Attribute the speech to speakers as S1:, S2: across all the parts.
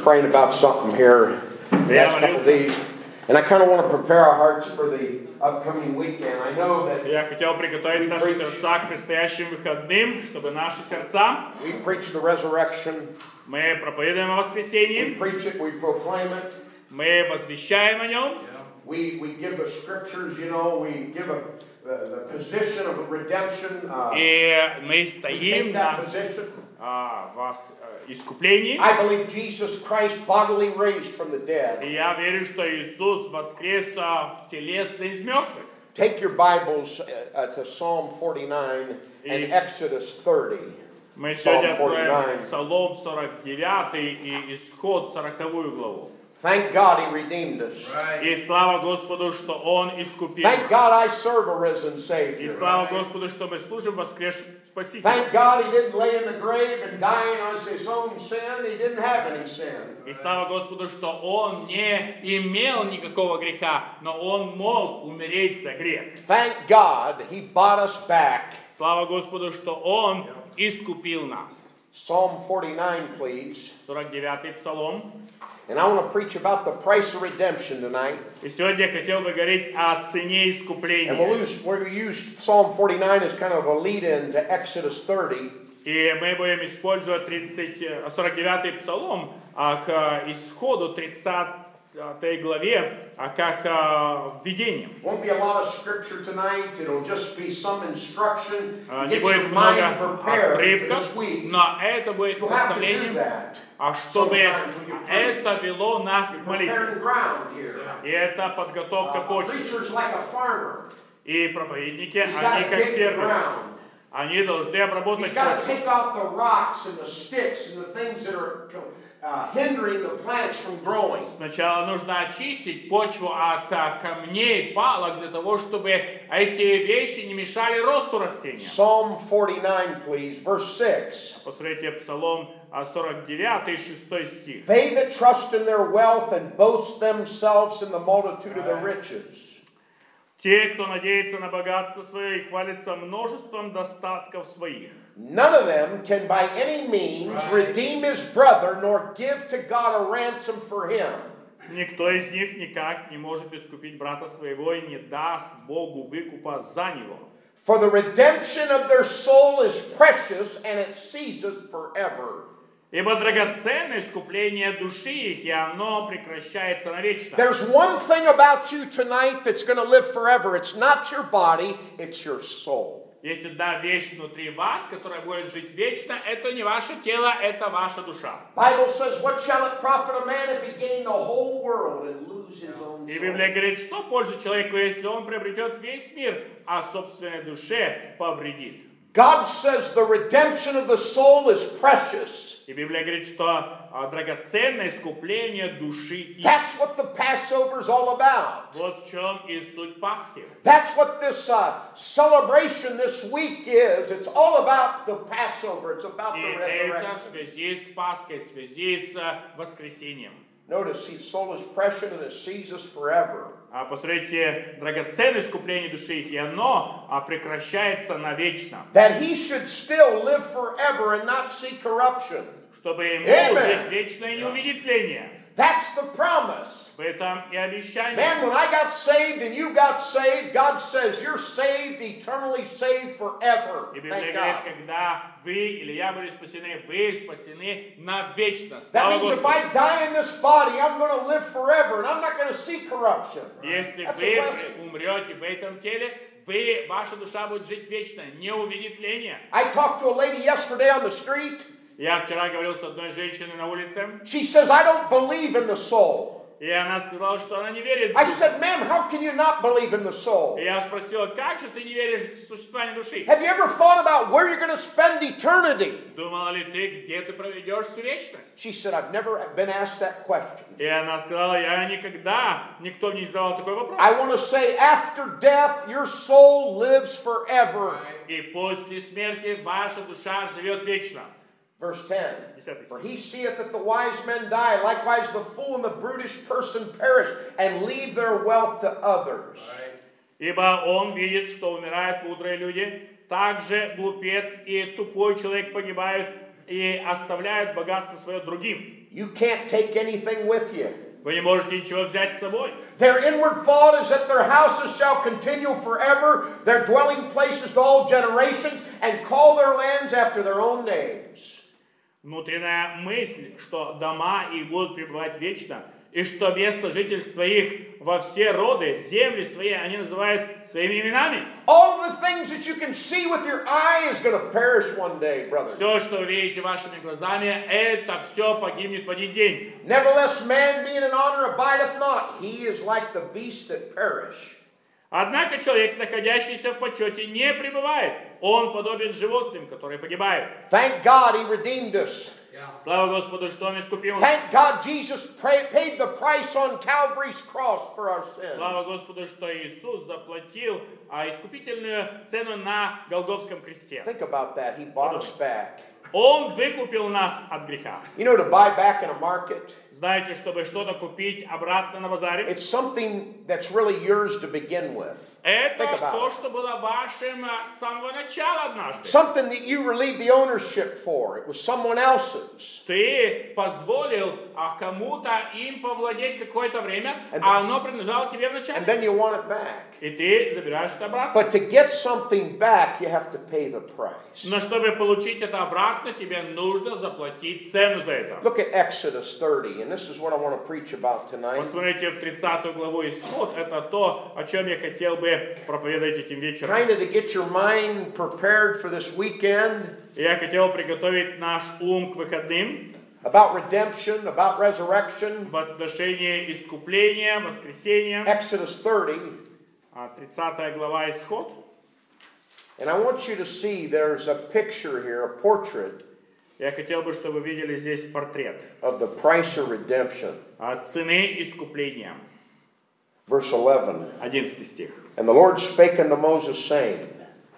S1: praying about something here last couple of days, and I kind of want to prepare our hearts for the upcoming weekend. I know that
S2: Я хотел приготовить наши сердца к предстоящим выходным, чтобы наши сердца,
S1: we preach the resurrection,
S2: мы проповедуем о
S1: we
S2: воскресении,
S1: preach it, we proclaim it,
S2: мы возвещаем о нем,
S1: we give the scriptures, you know, we give the position of redemption,
S2: и мы
S1: we
S2: стоим
S1: take that
S2: на
S1: position.
S2: искуплении.
S1: I believe Jesus Christ bodily raised from the dead.
S2: И я верю, что Иисус воскрес телесно из мертвых.
S1: Take your Bibles to Psalm 49 and Exodus 30.
S2: Мы сегодня
S1: Psalm 49.
S2: откроем Псалом 49 и Исход 40 главу.
S1: Thank God He redeemed us.
S2: И слава Господу, что Он искупил
S1: Thank
S2: нас.
S1: God I serve a risen
S2: И
S1: Savior.
S2: слава Господу, что мы служим воскресшему Спасителю.
S1: Thank God He didn't lay in the grave and die on His own sin. He didn't have any sin.
S2: И слава Господу, что Он не имел никакого греха, но Он мог умереть за грех.
S1: Thank God He bought us back.
S2: Слава Господу, что Он искупил нас.
S1: Psalm 49, please.
S2: 49-й Псалом.
S1: And I want to preach about the price of redemption tonight.
S2: И сегодня я хотел бы говорить о цене
S1: And
S2: искупления.
S1: we'll use Psalm 49 as kind of a lead-in to Exodus 30.
S2: И мы будем использовать 49-й Псалом к исходу 30 главе как введение.
S1: Won't be a lot of scripture tonight. It'll just be some instruction to
S2: Не
S1: get
S2: будет
S1: your
S2: много
S1: mind prepared for
S2: отрывков,
S1: this week.
S2: но это будет
S1: You'll have to do
S2: наставлением,
S1: that.
S2: чтобы
S1: Sometimes when you
S2: это
S1: preach.
S2: вело нас к
S1: You're
S2: молитве.
S1: preparing ground here.
S2: И это подготовка
S1: A
S2: почвы.
S1: preacher's like a farmer.
S2: И проповедники,
S1: He's
S2: они
S1: got to
S2: как
S1: dig the
S2: фермеры.
S1: ground.
S2: Они должны
S1: He's
S2: обработать
S1: got to
S2: почву.
S1: take out the rocks and the sticks and the things that are hindering the plants from growing.
S2: Сначала нужно очистить почву от камней, палок, для того, чтобы эти вещи не мешали росту растения.
S1: Psalm 49, please, verse 6.
S2: Посмотрите Псалом 49, 6 стих.
S1: They that trust in their wealth and boast themselves in the multitude of their riches.
S2: Те, кто надеется на богатство свое и хвалится множеством достатков своих.
S1: None of them can by any means redeem his brother, nor give to God a ransom for him.
S2: Никто из них никак не может искупить брата своего и не даст Богу выкупа за него.
S1: For the redemption of their soul is precious, and it ceases forever.
S2: Ибо драгоценное искупление души их, и оно прекращается навечно.
S1: There's one thing about you tonight that's going to live forever. It's not your body, it's your soul.
S2: Есть одна вещь внутри вас, которая будет жить вечно, это не ваше тело, это ваша душа.
S1: Bible says, what shall it profit a man if he gain the whole world and lose his own
S2: И
S1: soul?
S2: Библия говорит, что пользу человеку, если он приобретет весь мир, а собственной душе повредит.
S1: God says the redemption of the soul is precious.
S2: И Библия говорит, что драгоценное искупление души их.
S1: That's what the Passover is all about.
S2: Вот в чем и суть Пасхи.
S1: That's what this celebration this week is. It's all about the Passover. It's about
S2: И
S1: the
S2: это в
S1: resurrection.
S2: связи с Пасхой, в связи с воскресением.
S1: Notice his soul is precious and it ceases forever.
S2: Посмотрите, драгоценное искупление души их, и оно прекращается навечно.
S1: That he should still live forever and not see corruption.
S2: Чтобы ему
S1: Amen.
S2: жить вечно и не увидеть тления.
S1: That's the promise.
S2: В этом и обещание.
S1: Man, when I got saved and you got saved, God says you're saved, eternally saved forever.
S2: И Библия
S1: Thank
S2: говорит,
S1: God.
S2: когда вы или я были спасены, вы спасены навечно.
S1: That
S2: Слава
S1: means if
S2: Господу.
S1: I die in this body, I'm going to live forever and I'm not going to see corruption.
S2: Если
S1: That's a
S2: вы
S1: blessing.
S2: умрете в этом теле, ваша душа будет жить вечно, не увидит тления.
S1: I talked to a lady yesterday on the street.
S2: Я вчера говорил с одной женщиной на улице,
S1: She says, I don't believe in the soul.
S2: и она сказала, что она не верит в
S1: I
S2: душу.
S1: said, ma'am, how can you not believe in the soul?
S2: И я спросил, как же ты не веришь в существование души?
S1: Have you ever thought about where you're going to spend eternity?
S2: Думала ли ты, где ты проведешь всю вечность?
S1: She said, I've never been asked that question.
S2: И она сказала, никто мне не задавал такой вопрос.
S1: I want to say, after death, your soul lives forever.
S2: И после смерти ваша душа живет вечно.
S1: Verse 10.
S2: 10
S1: For
S2: стих.
S1: he seeth that the wise men die, likewise the fool and the brutish person perish, and leave their wealth to others.
S2: Ибо он видит, что умирают мудрые люди, также глупец и тупой человек погибают, и оставляют богатство свое другим.
S1: You can't take anything with you.
S2: Вы не можете ничего взять с собой.
S1: Their inward thought is that their houses shall continue forever, their dwelling places to all generations, and call their lands after their own names.
S2: Внутренняя мысль, что дома их будут пребывать вечно, и что место жительства их во все роды, земли свои, они называют своими именами.
S1: All of the things that you can see with your eye is going to perish one day, brother.
S2: Все, что вы видите вашими глазами, это все погибнет в один день.
S1: Nevertheless, man being in honor abideth not. He is like the beasts that perish.
S2: Однако человек, находящийся в почете, не пребывает. Он подобен животным, которые погибают.
S1: Thank God he redeemed us.
S2: Слава Господу, что Он искупил нас.
S1: Thank God Jesus paid the price on Calvary's cross for our sins.
S2: Слава Господу, что Иисус заплатил искупительную цену на Голгофском кресте.
S1: Think about that. He bought us back.
S2: Он выкупил нас от греха.
S1: You know, to buy back in a market,
S2: Знаете, чтобы что-то купить обратно на базаре,
S1: it's something that's really yours to begin with.
S2: это
S1: Think about
S2: то,
S1: it.
S2: что было вашим с самого начала однажды.
S1: Something that you relieved the ownership for. It was someone else's.
S2: Ты позволил кому-то им повладеть какое-то время, а оно принадлежало тебе вначале.
S1: And then you want it back.
S2: И ты забираешь это обратно.
S1: But to get something back, you have to pay the price.
S2: Но чтобы получить это обратно, тебе нужно заплатить цену за это.
S1: Look at Exodus 30, and this is what I want to preach about tonight.
S2: Посмотрите в 30 главу Исход. Это то, о чем я хотел бы проповедовать этим вечером.
S1: Kind of to get your mind prepared for this weekend.
S2: Я хотел приготовить наш ум к выходным
S1: About redemption, about resurrection.
S2: в отношении искупления, воскресения.
S1: Exodus 30.
S2: 30 глава Исход.
S1: And I want you to see there's a picture here, a portrait
S2: Я хотел бы, чтобы вы видели здесь портрет
S1: of the price of redemption.
S2: цены искупления.
S1: Verse 11.
S2: 11 стих.
S1: And the Lord spake unto Moses, saying,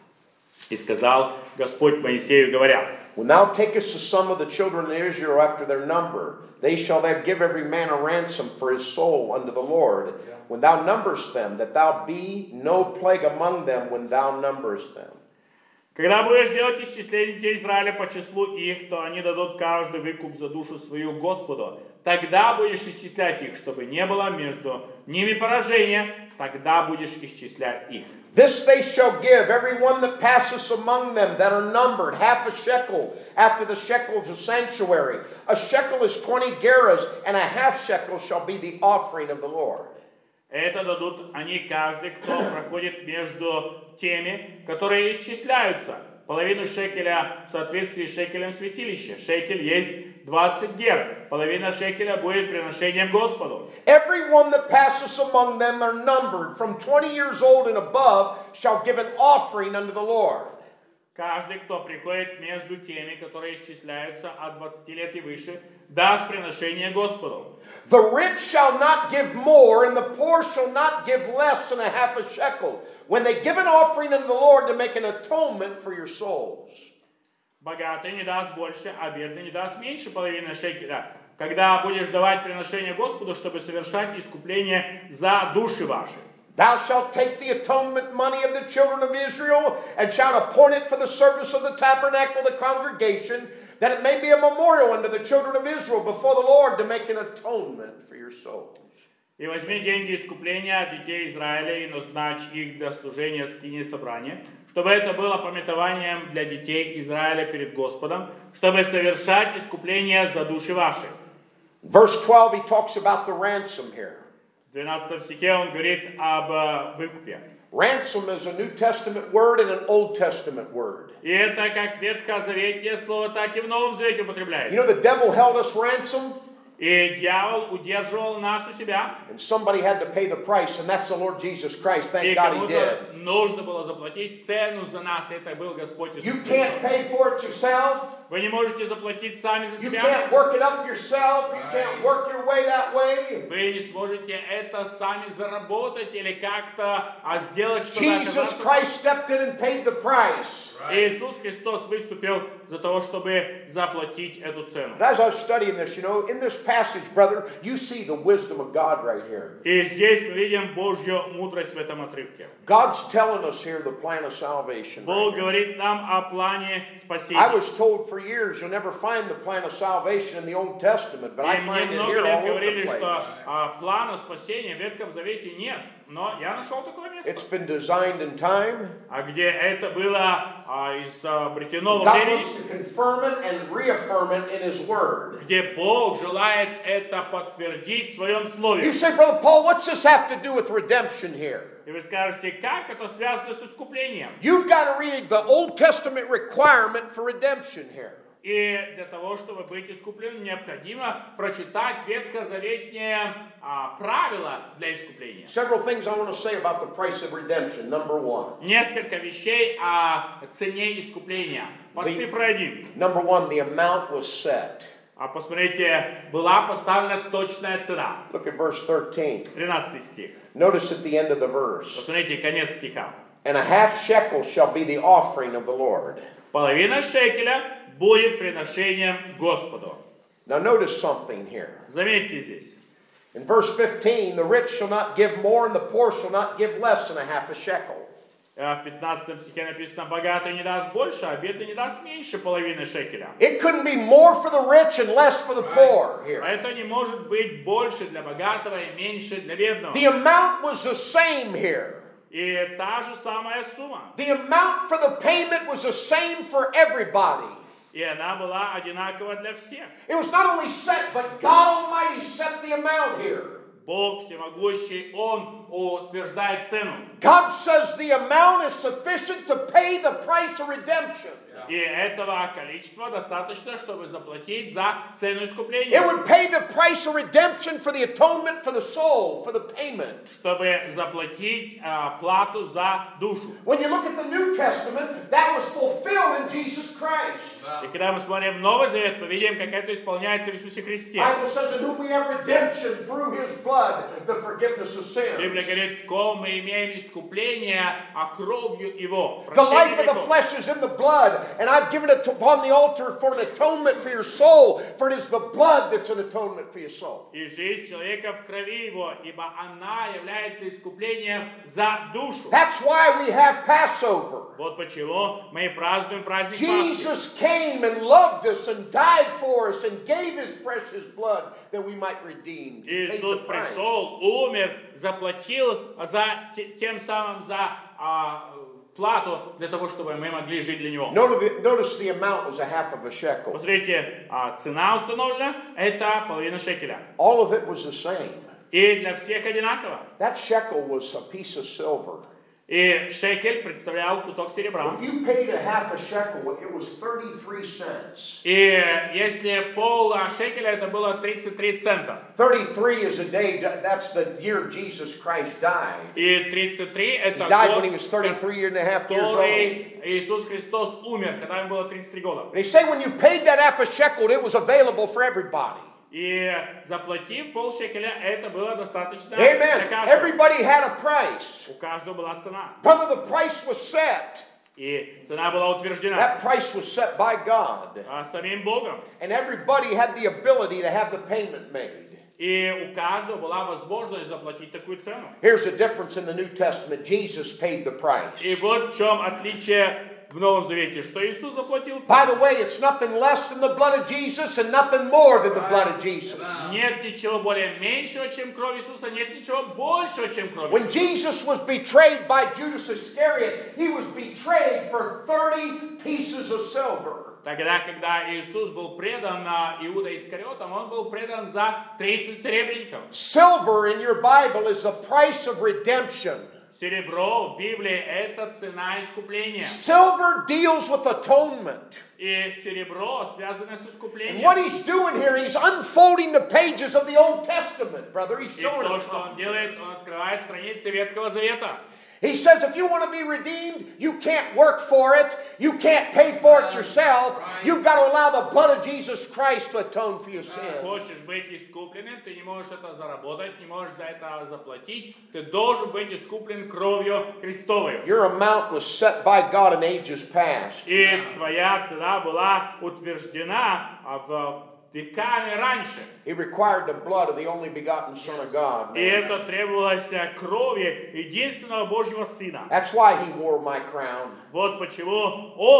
S2: И сказал Господь Моисею, говоря:
S1: When thou takest the sum of the children of Israel after their number, they shall then give every man a ransom for his soul unto the Lord. When thou numberest them, that thou be no plague among them when thou numberest them.
S2: Когда будешь делать исчисление детей Израиля по числу их, то они дадут каждый выкуп за душу свою Господу. Тогда будешь исчислять их, чтобы не было между ними поражения, тогда будешь исчислять их.
S1: This they shall give, every one that passeth among them that are numbered, half a shekel after the shekel of the sanctuary. A shekel is 20 gerahs, and a half shekel shall be the offering of the Lord.
S2: Это дадут они каждый, кто проходит между теми, которые исчисляются. Половину шекеля в соответствии с шекелем святилища. Шекель есть 20 гер. Половина шекеля будет приношением Господу.
S1: Every one that passes among them are numbered, from 20 years old and above, shall give an offering unto the Lord.
S2: Каждый, кто приходит между теми, которые исчисляются от 20 лет и выше, даст приношение Господу.
S1: The rich shall not give more, and the poor shall not give less than a half a shekel, when they give an offering unto the Lord to make an atonement for your souls.
S2: Богатый не даст больше, а бедный не даст меньше половины шекеля, когда будешь давать приношение Господу, чтобы совершать искупление за души ваши.
S1: Thou shalt take the atonement money of the children of Israel, and shalt appoint it for the service of the tabernacle of the congregation, that it may be a memorial unto the children of Israel before the Lord to make an atonement for your souls.
S2: И возьми деньги искупления от детей Израиля и назначь их для служения скинии собрания, чтобы это было памятованием для детей Израиля перед Господом, чтобы совершать искупление за души ваши.
S1: Verse 12, he talks about the ransom here.
S2: В 12 стихе он говорит об выкупе.
S1: Ransom is a New Testament word and an Old Testament word.
S2: И это как ветхозаветное слово, так и в Новом Завете
S1: You
S2: употребляется.
S1: know, the devil held us ransom,
S2: И дьявол удерживал нас у себя.
S1: and somebody had to pay the price, and that's the Lord Jesus Christ.
S2: И
S1: Thank God he
S2: кому-то
S1: did.
S2: нужно было заплатить цену за нас. Это был Господь Иисус
S1: You
S2: Христос.
S1: can't pay for it yourself.
S2: Вы не можете заплатить сами за
S1: You
S2: себя.
S1: can't work it up yourself. You can't work your way that way.
S2: Вы не сможете это сами заработать или как-то сделать что-то.
S1: Jesus
S2: оказаться.
S1: Christ stepped in and paid the price.
S2: Иисус Христос выступил за того, чтобы заплатить эту цену.
S1: And as I was studying this, you know, in this passage, brother, you see the wisdom of God right here.
S2: И здесь мы видим Божью мудрость в этом отрывке.
S1: God's telling us here the plan of salvation.
S2: Бог
S1: Right here.
S2: говорит нам о плане
S1: I
S2: спасения.
S1: was told for for years you'll never find the plan of salvation in the Old Testament, but I
S2: И мне
S1: find it
S2: много
S1: here
S2: лет
S1: all over
S2: говорили,
S1: the
S2: что
S1: place.
S2: плана спасения в Ветхом Завете нет. Но я нашел такое место,
S1: It's been designed in time.
S2: где это было изобретено во
S1: God
S2: времени,
S1: wants to confirm it and reaffirm it in His Word.
S2: где Бог желает это подтвердить в Своем
S1: You
S2: Слове.
S1: say, Brother Paul, what's this have to do with redemption here?
S2: И вы скажете, как это связано с искуплением?
S1: You've got to read the Old Testament requirement for redemption here.
S2: И для того, чтобы быть искупленным, необходимо прочитать ветхозаветные правила для искупления.
S1: Several things I want to say about the price of redemption. Number one.
S2: Несколько вещей о цене искупления. Под цифрой 1.
S1: Number one, the amount was set.
S2: Посмотрите, была поставлена точная цена.
S1: Look at verse 13.
S2: 13 стих.
S1: Notice at the end of the verse.
S2: Посмотрите, конец стиха.
S1: And a half shekel shall be the offering of the Lord.
S2: Половина шекеля будет приношением Господу.
S1: Now notice something here.
S2: Заметьте здесь.
S1: In verse 15, the rich shall not give more and the poor shall not give less than a half a shekel.
S2: В 15 стихе написано, богатый не даст больше, а бедный не даст меньше половины шекеля.
S1: It couldn't be more for the rich and less for the poor here.
S2: Это не может быть больше для богатого и меньше для бедного.
S1: The amount was the same here.
S2: И та же самая сумма.
S1: The amount for the payment was the same for everybody.
S2: И она была одинакова для всех.
S1: It was not only set, but God Almighty set the amount here.
S2: Бог всемогущий, Он утверждает цену.
S1: God says the amount is sufficient to pay the price of redemption.
S2: И этого количества достаточно, чтобы заплатить за цену
S1: It
S2: искупления.
S1: would pay the price of redemption for the atonement for the soul, for the payment.
S2: Чтобы заплатить плату за душу.
S1: When you look at the New Testament, that was fulfilled in Jesus Christ.
S2: И когда мы смотрим в Новый Завет, мы видим, как это исполняется в Иисусе Христе.
S1: Bible says in whom we have redemption through His blood, the forgiveness of
S2: Библия
S1: sins.
S2: говорит, в ком мы имеем искупление, а кровью Его.
S1: The life
S2: прощение
S1: of the
S2: грехов.
S1: flesh is in the blood, and I've given it upon the altar for an atonement for your soul, for it is the blood that's an atonement for your soul.
S2: И жизнь человека в крови Его, ибо она является искуплением за душу.
S1: That's why we have Passover.
S2: Вот почему мы празднуем праздник Пасхи.
S1: Jesus came and loved us and died for us and gave His precious blood that we might redeem. He paid
S2: Иисус
S1: the price.
S2: пришел, умер, заплатил тем самым за плату для того, чтобы мы могли жить для Него.
S1: Notice the amount was a half of a shekel.
S2: Посмотрите, цена установлена, это половина шекеля.
S1: All of it was the same.
S2: И для всех одинаково.
S1: That shekel was a piece of silver.
S2: И шекель представлял кусок серебра.
S1: If you paid a half a shekel, it was 33 cents.
S2: И если пол шекеля, это было 33 цента.
S1: 33 is a day, that's the year Jesus Christ died.
S2: И 33 это
S1: He died when
S2: год,
S1: he was 33 and a half years old.
S2: который Иисус Христос умер, когда ему было 33 года.
S1: And they say when you paid that half a shekel, it was available for everybody.
S2: И заплатив пол шекеля, это было достаточно для
S1: Amen.
S2: каждого.
S1: Everybody had a price.
S2: У каждого была цена.
S1: Brother, the price was set.
S2: И цена была утверждена
S1: That price was set by God.
S2: самим Богом.
S1: And everybody had the ability to have the payment made.
S2: И у каждого была возможность заплатить такую цену.
S1: Here's the difference in the New Testament. Jesus paid the price.
S2: И вот в чем отличие в Новом Завете, что Иисус заплатил
S1: By
S2: цену.
S1: the way, it's nothing less than the blood of Jesus and nothing more than the blood of Jesus.
S2: Нет ничего более меньшего, чем кровь Иисуса, нет ничего большего, чем кровь
S1: When
S2: Иисуса.
S1: Jesus was betrayed by Judas Iscariot, he was betrayed for 30 pieces of silver.
S2: Тогда, когда Иисус был предан Иуда Искариотом, он был предан за 30 серебряников.
S1: Silver in your Bible is the price of redemption.
S2: Серебро в Библии – это цена искупления.
S1: Silver deals with atonement.
S2: И серебро связано с
S1: And
S2: искуплением.
S1: what he's doing here, he's unfolding the pages of the Old Testament, brother. He's
S2: И
S1: showing
S2: то,
S1: us
S2: что он
S1: something.
S2: делает, он открывает страницы Ветхого Завета.
S1: He says if you want to be redeemed, you can't work for it. You can't pay for it yourself. You've got to allow the blood of Jesus Christ to atone for your sins.
S2: Хочешь быть искупленным, ты не можешь это заработать, не можешь за это заплатить. Ты должен быть искуплен кровью Христовой.
S1: Your amount was set by God in ages past.
S2: И твоя цена была утверждена в веками раньше.
S1: He required the blood of the only begotten Son of God.
S2: И это требовалось крови единственного Божьего Сына.
S1: That's why he wore my crown.
S2: Вот почему Он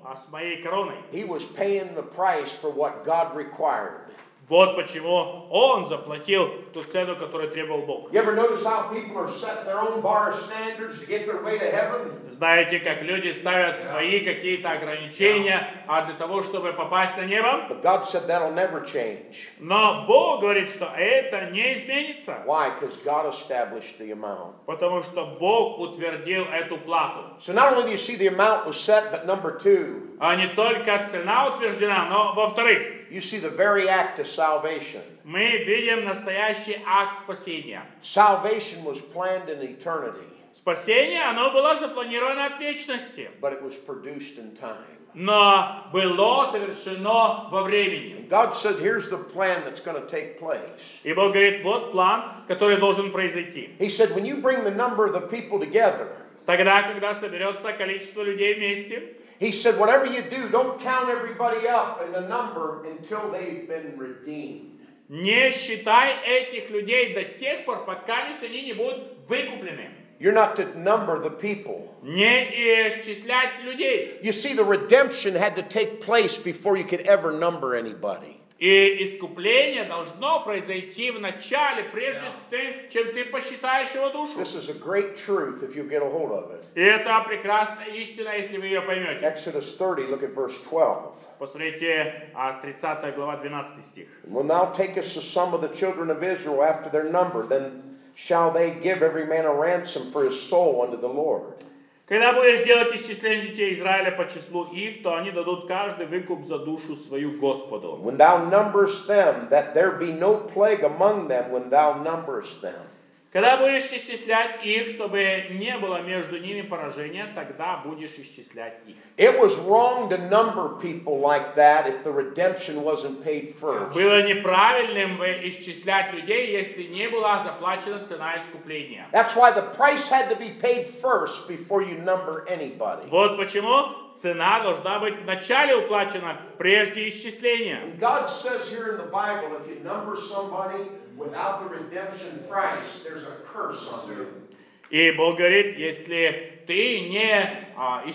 S2: с моей короной.
S1: He was paying the price for what God required.
S2: Вот почему он заплатил ту цену, которую требовал Бог.
S1: You ever notice how people are setting their own bar of standards to get their way to heaven?
S2: Знаете, как люди ставят свои какие-то ограничения, для того, чтобы попасть на небо?
S1: But God said that'll never change.
S2: Но Бог говорит, что это не изменится.
S1: Why? Because God established the amount.
S2: Потому что Бог утвердил эту плату.
S1: So not only do you see the amount was set, but number two,
S2: А не только цена утверждена, но во-вторых,
S1: you see the very act of salvation.
S2: мы видим настоящий акт спасения.
S1: Salvation was planned in eternity,
S2: Спасение, оно было запланировано от вечности,
S1: but it was produced in time.
S2: но было совершено во времени.
S1: God said, here's the plan that's going to take place.
S2: И Бог говорит, вот план, который должен произойти.
S1: He said, when you bring the number of the people together,
S2: Тогда, когда соберется количество людей вместе,
S1: he said, whatever you do, don't count everybody up in the number until they've been redeemed.
S2: не считай этих людей до тех пор, пока они не будут выкуплены.
S1: You're not to number the people.
S2: Не исчислять людей.
S1: You see, the redemption had to take place before you could ever number anybody.
S2: И искупление должно произойти в начале, прежде чем ты посчитаешь его душу.
S1: This is a great truth if you get a hold of it.
S2: И это прекрасная истина, если вы ее поймете.
S1: Exodus 30, look at verse 12.
S2: Посмотрите, 30 глава, 12 стих.
S1: When thou takest the sum of the children of Israel after their number, then shall they give every man a ransom for his soul unto the Lord.
S2: Когда будешь делать исчисление детей Израиля по числу их, то они дадут каждый выкуп за душу свою Господу.
S1: When thou numberest them, that there be no plague among them when thou numberest them.
S2: Когда будешь исчислять их, чтобы не было между ними поражения, тогда будешь исчислять их.
S1: It was wrong to number people like that if the redemption wasn't paid first.
S2: Было неправильным исчислять людей, если не была заплачена цена искупления.
S1: That's why the price had to be paid first before you number anybody.
S2: Вот почему цена должна быть вначале уплачена, прежде исчисления.
S1: And God says here in the Bible, if you number somebody without the redemption price, there's a curse on you.
S2: И Бог говорит, если ты не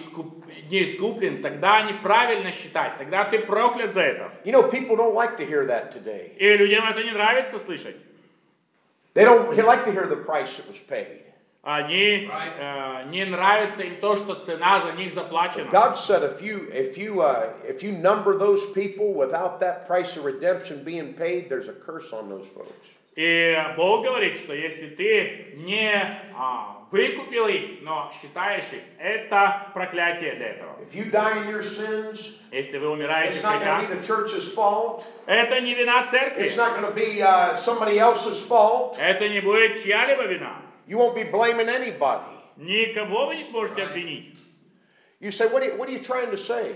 S2: искуплен, тогда неправильно считать, тогда ты проклят за это.
S1: You know, people don't like to hear that today.
S2: И людям это не нравится слышать.
S1: They like to hear the price that was paid.
S2: Они не нравится им то, что цена за них заплачена.
S1: God said, if you number those people without that price of redemption being paid, there's a curse on those folks.
S2: И Бог говорит, что если ты не выкупил их, но считаешь их, это проклятие для этого.
S1: If you die in your sins,
S2: Если вы умираете
S1: it's
S2: в
S1: not going to be
S2: грехах,
S1: the church's fault.
S2: это не вина церкви.
S1: It's not going to be somebody else's fault.
S2: Это не будет чья-либо вина.
S1: You won't be blaming anybody.
S2: Никого вы не сможете обвинить.
S1: You say, what are you trying to say?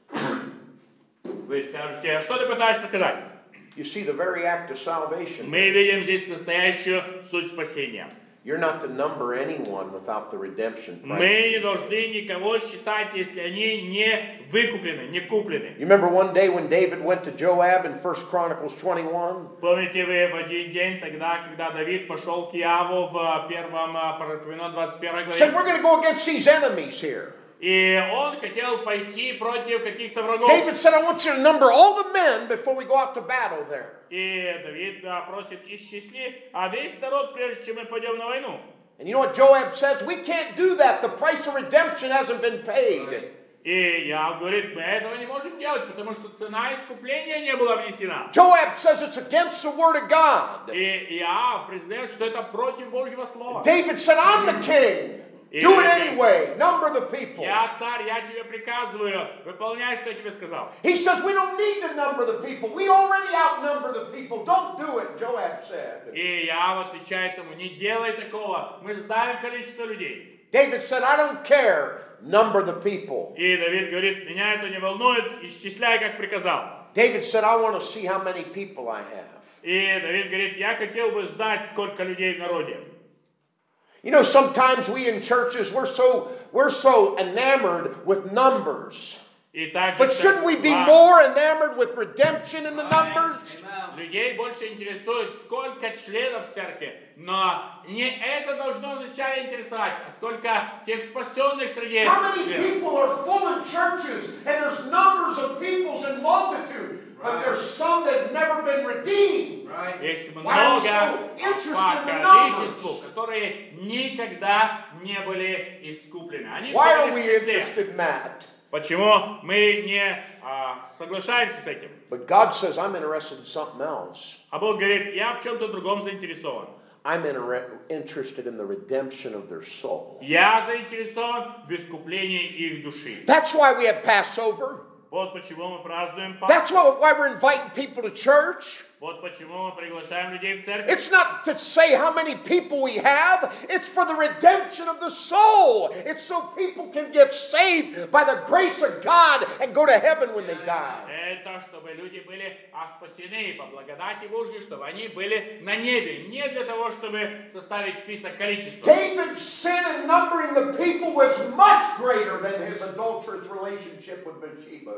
S2: Вы скажете, что ты пытаешься сказать?
S1: You see the very act of salvation.
S2: Мы видим здесь настоящую суть спасения.
S1: You're not to number anyone without the redemption price.
S2: Мы не должны никого считать, если они не выкуплены, не куплены.
S1: You remember one day when David went to Joab in 1 Chronicles 21?
S2: Помните вы в один день тогда, когда Давид пошел к Иаву в первом Паралипоменон 21
S1: Said,
S2: главе?
S1: we're going to go against these enemies here.
S2: И он хотел пойти против каких-то врагов.
S1: David said, I want you to number all the men before we go out to battle there.
S2: И Давид просит, исчисли весь народ, прежде чем мы пойдем на войну.
S1: And you know what Joab says? We can't do that. The price of redemption hasn't been paid.
S2: И Иав говорит, мы этого не можем делать, потому что цена искупления не была внесена.
S1: Joab says it's against the word of God.
S2: И Иав признает, что это против Божьего слова.
S1: David said, I'm the king. Do it anyway. Number the people.
S2: Я царь, я тебе приказываю, выполняй, что я тебе сказал.
S1: He says, we don't need to number the people. We already outnumber the people. Don't do it, Joab said.
S2: И Иав отвечает ему, не делай такого, мы знаем количество людей.
S1: David said, I don't care. Number the people.
S2: И Давид говорит, меня это не волнует, исчисляй, как приказал.
S1: David said, I want to see how many people I have.
S2: И Давид говорит, я хотел бы знать, сколько людей в народе.
S1: You know, sometimes we in churches, we're so enamored with numbers.
S2: И также
S1: But shouldn't we be
S2: церква
S1: more enamored with redemption in the numbers?
S2: людей больше интересует, сколько членов в церкви, но не это должно вначале интересовать, а сколько тех спасенных среди
S1: How many
S2: членов.
S1: people are full in churches and there's numbers of peoples in multitude, but there's some that have never been redeemed?
S2: Есть
S1: Why are we
S2: много
S1: so interested
S2: по
S1: in the
S2: количеству,
S1: numbers?
S2: которые никогда не были искуплены. Они
S1: Why
S2: всего
S1: are we
S2: лишь числе.
S1: interested in that?
S2: Почему мы не соглашаемся с этим?
S1: But God says, I'm interested in something else.
S2: А Бог говорит, я в чем-то другом заинтересован.
S1: I'm interested in the redemption of their soul.
S2: Я заинтересован в искуплении их души.
S1: That's why we have Passover.
S2: Вот почему мы празднуем
S1: That's
S2: Пасху.
S1: why we're inviting people to church.
S2: Вот почему мы приглашаем людей в церковь.
S1: It's not to say how many people we have. It's for the redemption of the soul. It's so people can get saved by the grace of God and go to heaven when they die.
S2: Это чтобы люди были спасены по благодати Божьей, чтобы они были на небе. Не для того, чтобы составить список количества.
S1: David's sin in numbering the people was much greater than his adulterous relationship with Bathsheba.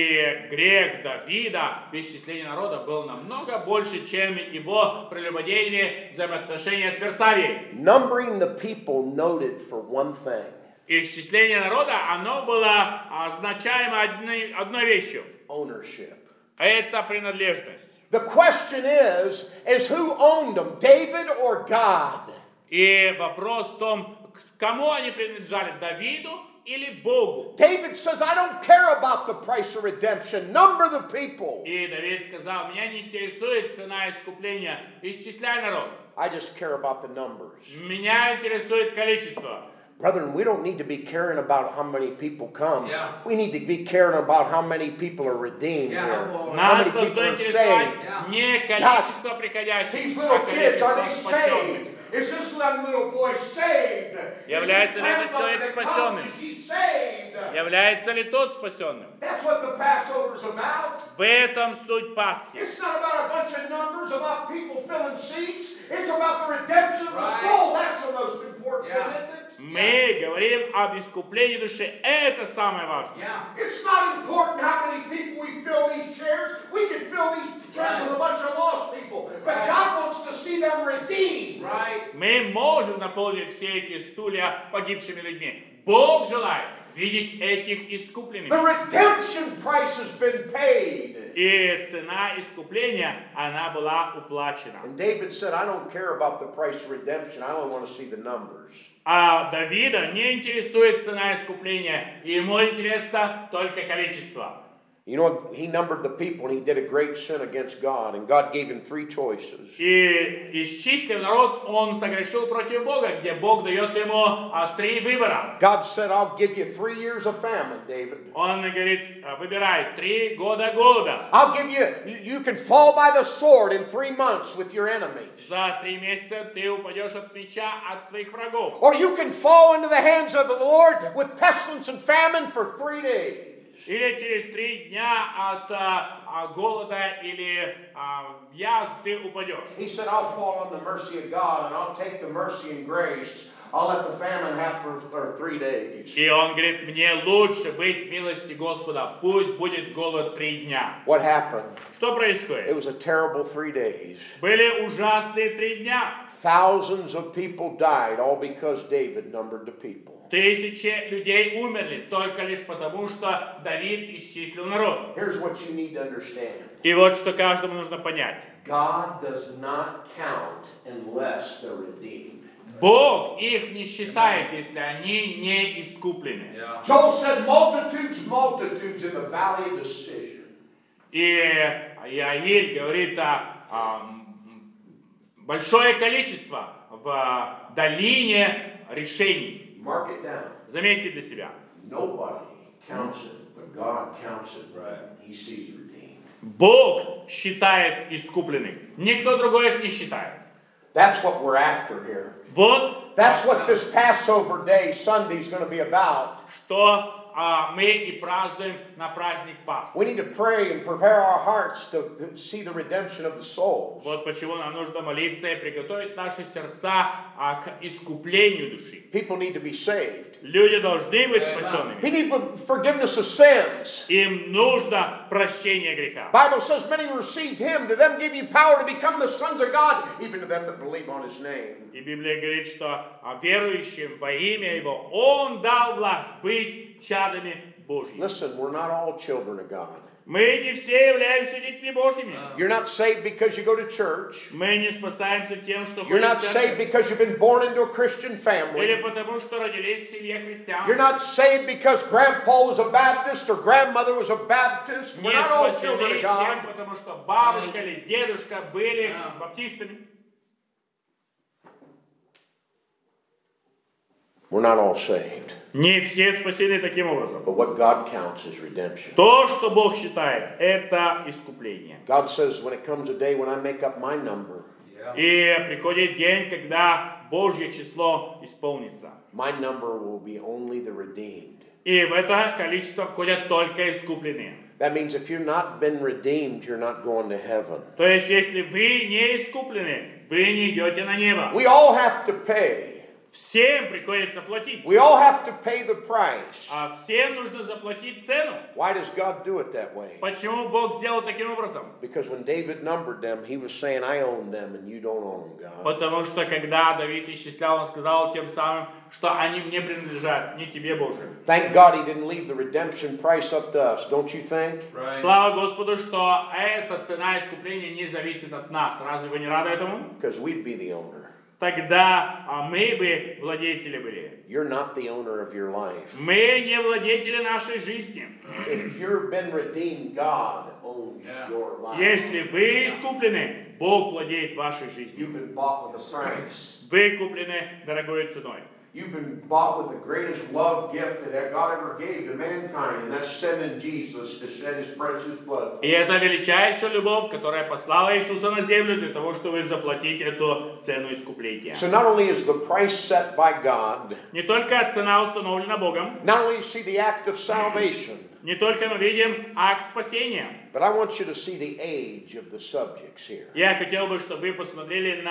S2: И грех Давида в исчислении народа был намного больше, чем его прелюбодейные взаимоотношения с Версавией.
S1: Numbering the people noted for one thing.
S2: Исчисление народа, оно было означаемо одной вещью.
S1: Ownership.
S2: Это принадлежность.
S1: The question is who owned them, David or God?
S2: И вопрос в том, кому они принадлежали, Давиду или Богу.
S1: David says, I don't care about the price of redemption. Number the people.
S2: И Давид сказал, меня не интересует цена искупления, исчисляй народ.
S1: I just care about the numbers.
S2: Меня интересует количество.
S1: Brethren, we don't need to be caring about how many people come. We need to be caring about how many people are redeemed here. How
S2: Нас
S1: many people
S2: должно
S1: are
S2: интересовать
S1: saved.
S2: не количество приходящих,
S1: These
S2: а
S1: little kids, are
S2: количество
S1: they
S2: спасенных.
S1: saved? Is this little boy saved?
S2: Является
S1: Is
S2: ли
S1: this
S2: этот человек
S1: grandmother that
S2: спасенным?
S1: comes, is she saved?
S2: Является ли тот спасенным?
S1: That's what the Passover's about.
S2: В этом суть Пасхи.
S1: It's not about a bunch of numbers, about people filling seats. It's about the redemption of the soul. That's the most important thing, isn't it?
S2: Мы говорим об искуплении души. Это самое важное.
S1: It's not important how many people we fill these chairs. We can fill these chairs with a bunch of lost people. But God wants to see them redeemed.
S2: Мы можем наполнить все эти стулья погибшими людьми. Бог желает видеть этих искупленными.
S1: The redemption price has been paid.
S2: И цена искупления, она была уплачена.
S1: And David said, I don't care about the price of redemption. I only want to see the numbers.
S2: А Давида не интересует цена искупления, ему интересно только количество.
S1: You know, he numbered the people and he did a great sin against God, and God gave him 3 choices.
S2: И исчислив народ, он согрешил против Бога, где Бог дает ему 3 выбора.
S1: God said, I'll give you 3 years of famine, David.
S2: Он говорит, выбирай 3 года голода.
S1: I'll give you can fall by the sword in 3 months with your enemies.
S2: За 3 месяца ты упадешь от меча от своих врагов.
S1: Or you can fall into the hands of the Lord with pestilence and famine for 3 days.
S2: Или через 3 дня от голода или язв ты упадешь.
S1: He said, I'll fall on the mercy of God, and I'll take the mercy and grace. I'll let the famine happen for 3 days.
S2: И он говорит, мне лучше быть в милости Господа, пусть будет голод 3 дня.
S1: What happened?
S2: Что
S1: It
S2: происходит?
S1: was a terrible 3 days.
S2: Были ужасные 3 дня.
S1: Thousands of people died, all because David numbered the people.
S2: Тысячи людей умерли только лишь потому, что Давид исчислил народ.
S1: Here's what you need to understand.
S2: И вот что каждому нужно понять.
S1: God does not count unless they're redeemed.
S2: Бог их не считает, если они не искуплены.
S1: Joel said, multitudes in the valley of decision.
S2: И Иаиль говорит большое количество в долине решений.
S1: Mark it down.
S2: Заметьте для себя.
S1: Nobody counts it, but God counts it. He sees redeemed.
S2: Бог считает искупленных. Никто другой их не считает.
S1: That's what we're after here.
S2: Вот
S1: That's what this Passover day, Sunday, is going to be about.
S2: что мы и празднуем на праздник Пасхи.
S1: We need to pray and prepare our hearts to see the redemption of the souls.
S2: Вот почему нам нужно молиться и приготовить наши сердца к искуплению души.
S1: People need to be saved.
S2: Люди должны быть
S1: They
S2: спасенными.
S1: need forgiveness of sins.
S2: Им нужно прощение греха.
S1: Bible says many received him, to them give you power to become the sons of God, even to them that believe on his name.
S2: И Библия говорит, что верующим во имя Его Он дал власть быть чадами Божьими.
S1: Listen, we're not all children of God.
S2: Мы не все являемся детьми Божьими.
S1: You're not saved because you go to church.
S2: Мы не спасаемся тем, что
S1: You're
S2: ходим
S1: not
S2: в
S1: saved
S2: церковь.
S1: because you've been born into a Christian
S2: Или
S1: family.
S2: потому, что родились в семье христиан.
S1: You're not saved because grandpa was a Baptist or grandmother was a Baptist. We're
S2: Не
S1: not all
S2: спасены
S1: children of
S2: тем,
S1: God.
S2: потому что бабушка или дедушка были баптистами.
S1: We're not all saved.
S2: Не все спасены таким образом.
S1: But what God counts is redemption.
S2: То, что Бог считает, это искупление.
S1: God says, when it comes a day when I make up my number,
S2: И приходит день, когда Божье число исполнится.
S1: my number will be only the redeemed.
S2: И в это количество входят только искупленные.
S1: That means if you've not been redeemed, you're not going to heaven.
S2: То есть, если вы не искуплены, вы не идете на небо.
S1: We all have to pay.
S2: Всем приходится платить.
S1: We all have to pay the price.
S2: А всем нужно заплатить цену.
S1: Why does God do it that way?
S2: Почему Бог сделал таким образом?
S1: Because when David numbered them, he was saying, I own them and you don't own them, God.
S2: Потому что когда Давид исчислял, он сказал тем самым, что они мне принадлежат, не тебе, Боже.
S1: Thank God he didn't leave the redemption price up to us, don't you think?
S2: Слава Господу, что эта цена искупления не зависит от нас. Разве вы не рады этому?
S1: Because we'd be the owner.
S2: Тогда мы бы владетели были.
S1: You're not the owner of your life.
S2: Мы не владетели нашей жизни.
S1: If you've been redeemed, God owns your life.
S2: Если вы искуплены, Бог владеет вашей жизнью.
S1: You've been bought with a price.
S2: Вы куплены дорогой ценой.
S1: You've been bought with the greatest love gift that God ever gave to mankind, and that's sending Jesus to shed his precious blood.
S2: И это величайшая любовь, которая послала Иисуса на землю для того, чтобы заплатить эту цену искупления.
S1: So not only is the price set by God,
S2: Не только цена установлена Богом,
S1: not only you see the act of salvation,
S2: не только мы видим акт спасения.
S1: but I want you to see the age of the subjects here.
S2: Я хотел бы, чтобы вы посмотрели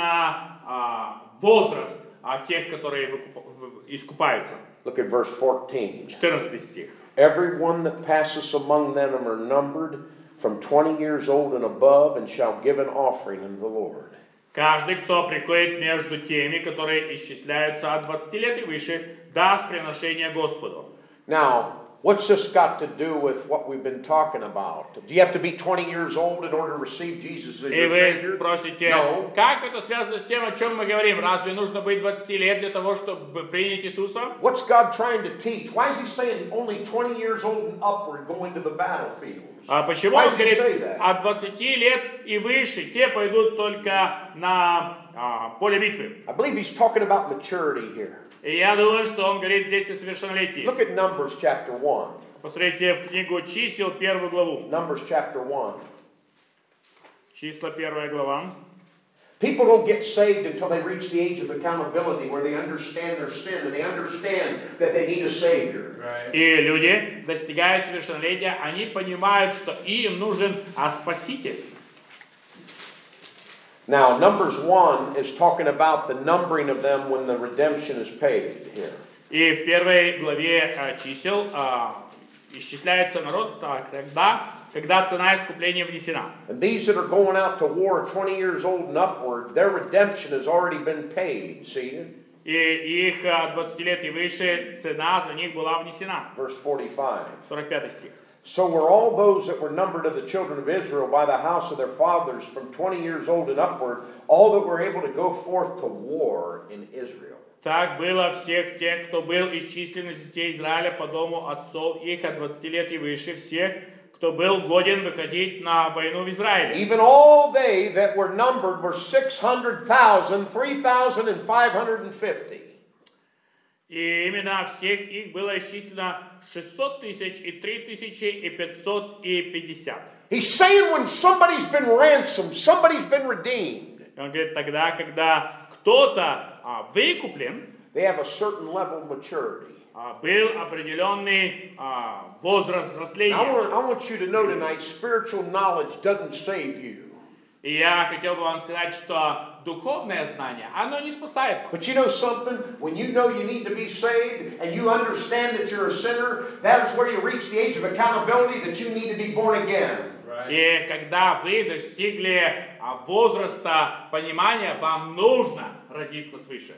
S2: на возраст тех, которые искупаются.
S1: Look at verse 14.
S2: 14 стих.
S1: Everyone that passes among them are numbered from 20 years old and above, and shall give an offering unto the Lord.
S2: Каждый, кто приходит между теми, которые исчисляются от 20 лет и выше, даст приношение Господу.
S1: Now, what's this got to do with what we've been talking about? Do you have to be 20 years old in order to receive Jesus as
S2: И
S1: your
S2: вы
S1: Savior?
S2: спросите,
S1: No.
S2: как это связано с тем, о чем мы говорим? Разве нужно быть 20 лет для того, чтобы принять Иисуса?
S1: What's God trying to teach? Why is he saying only 20 years old and upward go into the battlefields?
S2: А почему
S1: Why
S2: он
S1: does he say
S2: говорит,
S1: that?
S2: от 20 лет и выше, те пойдут только на поле битвы?
S1: I believe he's talking about maturity here.
S2: И я думаю, что он говорит здесь о совершеннолетии.
S1: Look at Numbers chapter 1.
S2: Посмотрите в книгу чисел, 1 главу.
S1: Numbers chapter 1.
S2: Числа, 1 глава.
S1: People don't get saved until they reach the age of accountability where they understand their sin and they understand that they need a Savior.
S2: И люди, достигая совершеннолетия, они понимают, что им нужен Спаситель.
S1: Now, Numbers 1 is talking about the numbering of them when the redemption is paid here.
S2: И в 1 главе чисел исчисляется народ тогда, когда цена искупления внесена.
S1: And these that are going out to war 20 years old and upward, their redemption has already been paid. See?
S2: И их 20 лет и выше цена за них была внесена.
S1: Verse 45.
S2: 45 стих.
S1: So were all those that were numbered of the children of Israel by the house of their fathers from 20 years old and upward, all that were able to go forth to war in Israel.
S2: Так было всех тех, кто был исчислен из детей Израиля по дому отцов их от 20 лет и выше, всех, кто был годен выходить на войну в Израиле.
S1: Even all they that were numbered were 600,000, 3,550.
S2: И именно всех их было исчислено 600 тысяч и 3550.
S1: He's saying when somebody's been ransomed, somebody's been redeemed,
S2: Он говорит, тогда, когда кто-то выкуплен,
S1: they have a certain level of maturity.
S2: был определенный возраст взросления.
S1: I want you to know tonight, spiritual knowledge doesn't save you.
S2: И я хотел бы вам сказать, что духовное знание, оно не спасает вас.
S1: But you know something? When you know you need to be saved and you understand that you're a sinner, that is where you reach the age of accountability that you need to be born again.
S2: И когда вы достигли возраста понимания, вам нужно родиться свыше.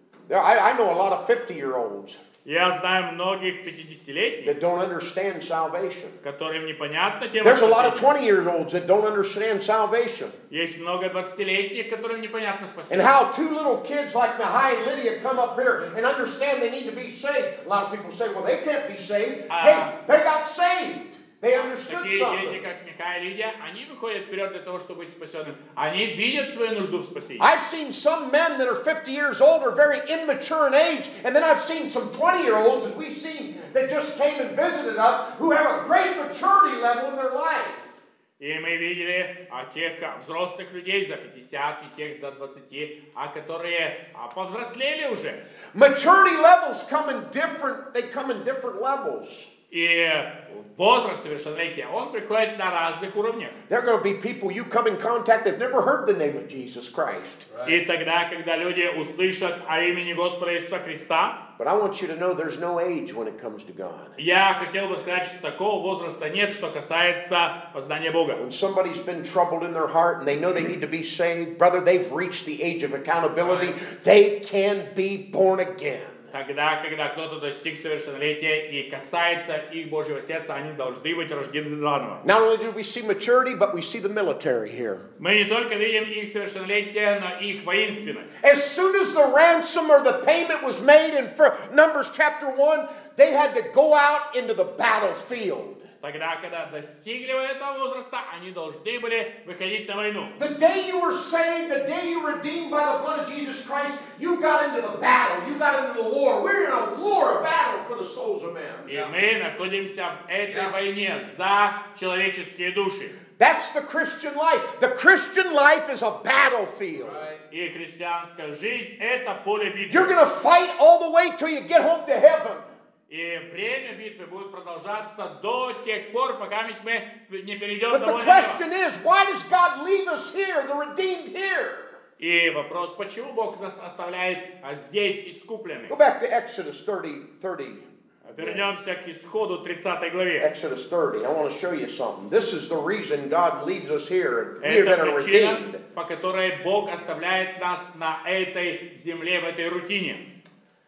S1: I know a lot of 50-year-olds
S2: Я знаю многих 50-летних,
S1: that don't understand salvation.
S2: которым непонятна тема
S1: There's a lot of
S2: спасения.
S1: 20-year-olds that don't understand salvation.
S2: Есть много 20-летних, которым непонятно
S1: And
S2: спасение.
S1: how two little kids like Mihai and Lydia come up here and understand they need to be saved. A lot of people say, well, they can't be saved. Hey, they got saved. They understood
S2: Такие дети,
S1: something.
S2: как Михаил и Лидия, они выходят вперед для того, чтобы быть спасенным. Они видят свою нужду в спасении.
S1: I've seen some men that are 50 years old are very immature in age, and then I've seen some 20-year-olds, as we've seen, that just came and visited us, who have a great maturity level in their life.
S2: И мы видели тех взрослых людей за 50 и тех до 20, которые повзрослели уже.
S1: Maturity levels come in different levels.
S2: И возраст совершеннолетия, он приходит на разных уровнях.
S1: There are going to be people you come in contact, they've never heard the name of Jesus Christ.
S2: И тогда, когда люди услышат о имени Господа Иисуса Христа,
S1: But I want you to know there's no age when it comes to God.
S2: я хотел бы сказать, что такого возраста нет, что касается познания Бога.
S1: When somebody's been troubled in their heart and they know they need to be saved, brother, they've reached the age of accountability. They can be born again.
S2: Тогда, когда кто-то достиг совершеннолетия и касается их Божьего сердца, они должны быть рождены заново.
S1: Not only do we see maturity, but we see the military here.
S2: Мы не только видим их совершеннолетие, но их воинственность.
S1: As soon as the ransom or the payment was made in Numbers chapter 1, they had to go out into the battlefield.
S2: Тогда, когда достигли этого возраста, они должны были выходить на войну.
S1: The day you were saved, the day you were redeemed by the blood of Jesus Christ, you got into the battle, you got into the war. We're in a war, a battle for the souls of men.
S2: И мы находимся в этой войне за человеческие души.
S1: That's the Christian life. The Christian life is a battlefield.
S2: И христианская жизнь – это поле битвы.
S1: You're going to fight all the way till you get home to heaven.
S2: И время битвы будет продолжаться до тех пор, пока мы не перейдем
S1: But
S2: до
S1: the
S2: войны.
S1: question is, why does God leave us here, the redeemed here?
S2: И вопрос, почему Бог нас оставляет здесь искупленных?
S1: Go back to Exodus 30.
S2: Вернемся к исходу 30 главе.
S1: Exodus 30. I want to show you something. This is the reason God leaves us here. We that
S2: Это
S1: are
S2: причина,
S1: redeemed.
S2: по которой Бог оставляет нас на этой земле, в этой рутине.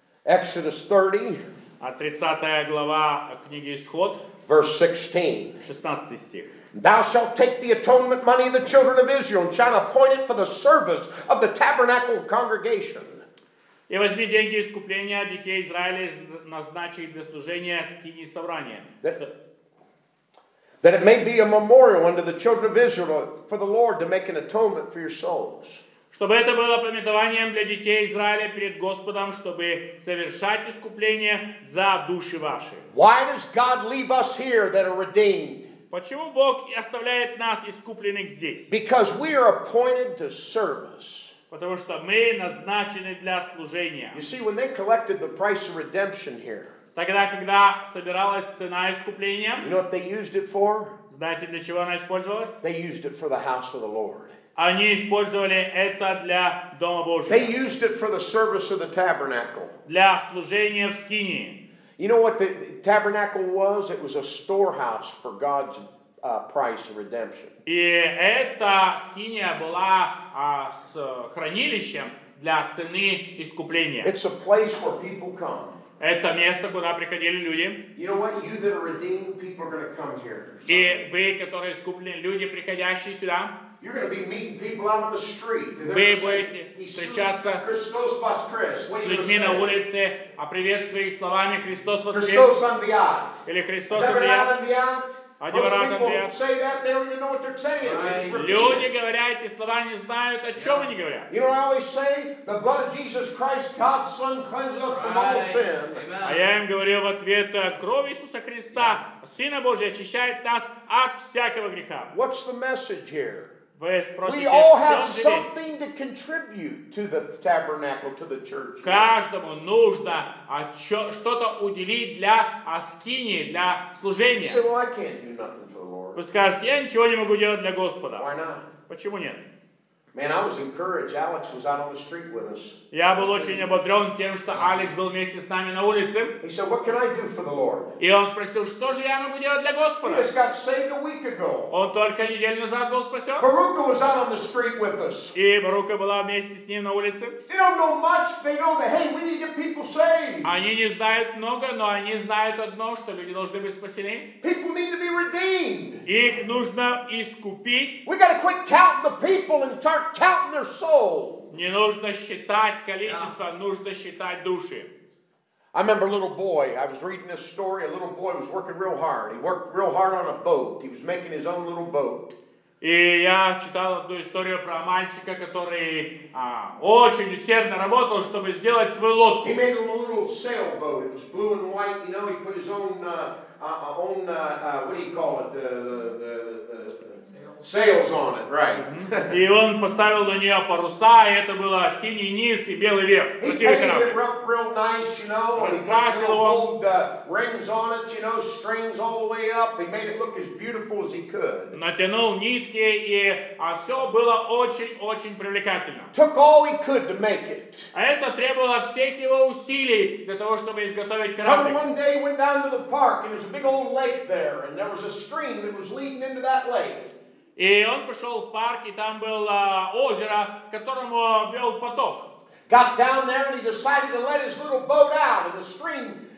S1: Exodus 30,
S2: 30 глава книги Исход,
S1: verse 16.
S2: 16 стих.
S1: Thou shalt take the atonement money of the children of Israel and shalt appoint it for the service of the tabernacle congregation.
S2: И возьми деньги искупления детей Израиля, назначи их для служения скинии собрания.
S1: That it may be a memorial unto the children of Israel for the Lord to make an atonement for your souls.
S2: Чтобы это было памятованием для детей Израиля перед Господом, чтобы совершать искупление за души ваши.
S1: Why does God leave us here that are redeemed?
S2: Почему Бог оставляет нас искупленных здесь?
S1: Because we are appointed to service.
S2: Потому что мы назначены для служения.
S1: You see, when they collected the price of redemption here,
S2: Тогда, когда собиралась цена искупления,
S1: you know what they used it for?
S2: знаете, для чего она использовалась?
S1: They used it for the house of the Lord.
S2: Они использовали это для Дома Божьего,
S1: They used it for the service of the tabernacle.
S2: для служения в скинии.
S1: You know what the tabernacle was? It was a storehouse for God's price of redemption.
S2: И эта скиния была с хранилищем для цены искупления.
S1: It's a place where people come.
S2: Это место, куда приходили люди.
S1: You know what? You that are redeemed, people are going to come here.
S2: И вы, которые искуплены, люди, приходящие сюда,
S1: You're going to be meeting people out on the street. And
S2: вы
S1: they're going
S2: будете
S1: to say,
S2: встречаться
S1: Christos vas Christ. What
S2: с
S1: are you
S2: людьми
S1: going
S2: на
S1: to say?
S2: улице, приветствуя их словами «Христос воскрес»
S1: Christos unbeat.
S2: или «Христос
S1: Never
S2: объят».
S1: unbeat.
S2: Most
S1: Most
S2: people
S1: people say that, they don't even know what they're saying. They just repeat
S2: Люди,
S1: it.
S2: говоря эти слова, не знают, о чем они говорят.
S1: You know what I always say? The blood of Jesus Christ, God's Son, cleanses us from all sin.
S2: А я им говорю в ответ, кровь Иисуса Христа, Сына Божия, очищает нас от всякого греха.
S1: What's the message here?
S2: Вы спросите,
S1: We all
S2: в
S1: have
S2: чем же весь?
S1: something to contribute to the tabernacle, to the church.
S2: Каждому нужно что-то уделить для аскинии, для
S1: You
S2: служения.
S1: say, well, I can't do nothing for the Lord.
S2: Вы скажете, я ничего не могу делать для Господа.
S1: Why not?
S2: Почему нет?
S1: Man, I was encouraged. Alex was out on the street with us.
S2: Я был очень ободрен тем, что Алекс был вместе с нами на улице.
S1: He said, what can I do for the Lord?
S2: И он спросил, что же я могу делать для
S1: He
S2: Господа?
S1: just got saved a week ago.
S2: Он только неделю назад был спасен.
S1: Baruch was out on the street with us.
S2: И Барука была вместе с ним на улице.
S1: They don't know much. They know that, hey, we need to get people saved.
S2: Они не знают много, но они знают одно, что люди должны быть спасены.
S1: People need to be redeemed.
S2: Их нужно искупить.
S1: We got to quit counting the people and start counting their soul.
S2: Не нужно считать количество, нужно считать души.
S1: I remember a little boy. I was reading this story. A little boy was working real hard. He worked real hard on a boat. He was making his own little boat.
S2: И я читал одну историю про мальчика, который очень усердно работал, чтобы сделать свою лодку.
S1: He made a little sailboat. It was blue and white. You know, he put his own what do you call it? The sails on it, right?
S2: И он поставил на нее паруса, и это было синий низ и белый верх.
S1: He
S2: Красивый
S1: painted
S2: корабль.
S1: it real nice, you know. And he put
S2: Раскрасил
S1: little
S2: его.
S1: gold rings on it, you know, strings all the way up. He made it look as beautiful as he could.
S2: Натянул нитки, и все было очень-очень привлекательно.
S1: Took all he could to make it.
S2: А это требовало всех его усилий для того, чтобы изготовить
S1: And
S2: корабль.
S1: one day he went down to the park, and there's a big old lake there, and there was a stream that was leading into that lake.
S2: И он пошел в парк, и там было озеро, к которому вел поток.
S1: Got down there, and he decided to let his little boat out, and the stream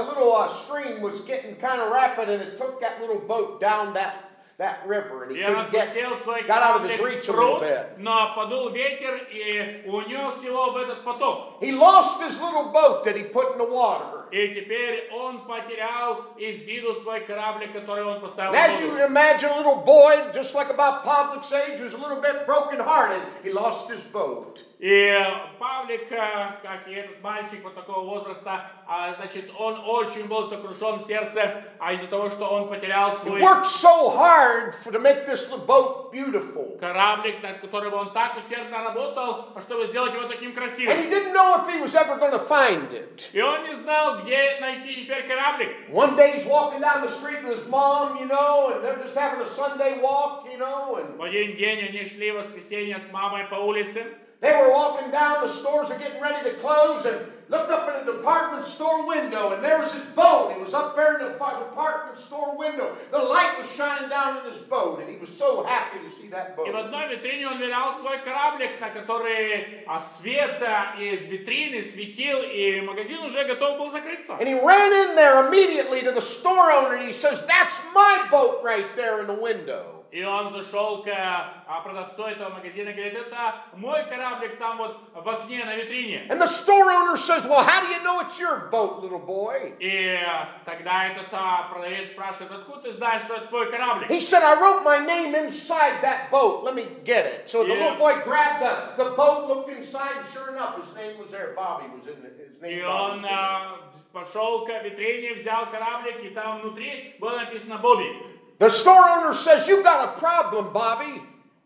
S1: was getting kind of rapid, and it took that little boat down that river, and he
S2: И он
S1: couldn't get,
S2: отпустил свой
S1: got out of his
S2: кораблик
S1: reach
S2: в
S1: a little
S2: пруд,
S1: bit.
S2: но подул ветер и унес его в этот поток.
S1: He lost his little boat that he put in the water.
S2: И теперь он потерял из виду свой кораблик, который он поставил
S1: And
S2: в
S1: as you
S2: воду.
S1: imagine, a little boy, just like about Pavlik's age, who's a little bit broken-hearted, he lost his boat.
S2: И Павлик, как и этот мальчик вот такого возраста, значит, он очень был сокрушен в сердце, из-за того, что он потерял
S1: He
S2: свой
S1: worked so hard to make this little boat beautiful.
S2: кораблик, над которым он так усердно работал, чтобы сделать его таким
S1: And
S2: красивым.
S1: he didn't know if he was ever going to find it.
S2: И он не знал, где найти теперь кораблик.
S1: One day he's walking down the street with his mom, you know, and they're just having a Sunday walk, you know, and
S2: В один день они шли в воскресенье с мамой по улице.
S1: they were walking down, the stores are getting ready to close, and looked up in a department store window, and there was his boat. He was up there in the department store window. The light was shining down in his boat, and he was so happy to see that
S2: И в
S1: boat.
S2: одной витрине он вилял свой кораблик, на который свет из витрины светил, и магазин уже готов был закрыться.
S1: And he ran in there immediately to the store owner, and he says, "That's my boat right there in the window."
S2: И он зашел к продавцу этого магазина и говорит, это мой кораблик там вот в окне на витрине.
S1: And the store owner says, "Well, how do you know it's your boat, little boy?"
S2: И тогда этот продавец спрашивает, откуда ты знаешь, что это твой кораблик?
S1: He said, "I wrote my name inside that boat. Let me get it." So the
S2: Yeah.
S1: little boy grabbed the boat, looked inside, and sure enough, his name was there. Bobby was in his
S2: И
S1: name.
S2: он
S1: Bobby was in there.
S2: пошел к витрине, взял кораблик, и там внутри было написано Бобби.
S1: The store owner says, "You got a problem, Bobby.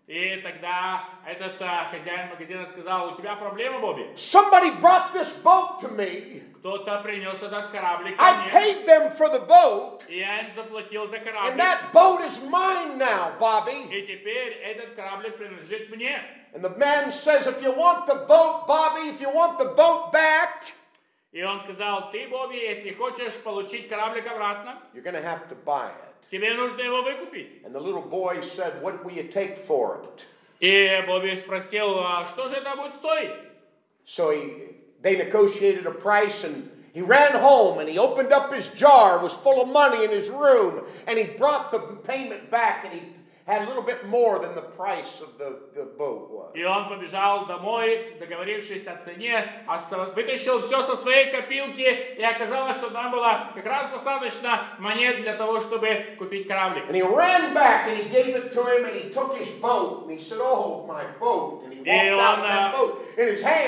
S2: И тогда этот хозяин магазина сказал, у тебя проблема, Бобби?
S1: Somebody brought this boat to me.
S2: Кто-то принес этот кораблик ко
S1: I
S2: мне,
S1: paid them for the boat,
S2: и я им заплатил за
S1: and
S2: кораблик.
S1: that boat is mine now, Bobby."
S2: И теперь этот кораблик принадлежит мне.
S1: And the man says, "If you want the boat, Bobby, if you want the boat back,
S2: И он сказал, ты, Бобби, если хочешь получить кораблик обратно,
S1: you're going to have to buy it."
S2: тебе нужно его выкупить.
S1: And the little boy said, "What will you take for it?"
S2: И Бобби спросил, что же это будет стоить?
S1: So they negotiated a price, and he ran home, and he opened up his jar. It was full of money in his room, and he brought the payment back, and he had a little bit more than the price of the boat was.
S2: И он побежал домой, договорившись о цене, вытащил все со своей копилки, и оказалось, что там было как раз достаточно монет для того, чтобы купить кораблик.
S1: And he ran back, and he gave it to him, and he took his boat, and he said, "Oh, my boat," and he walked out with that boat in his hand.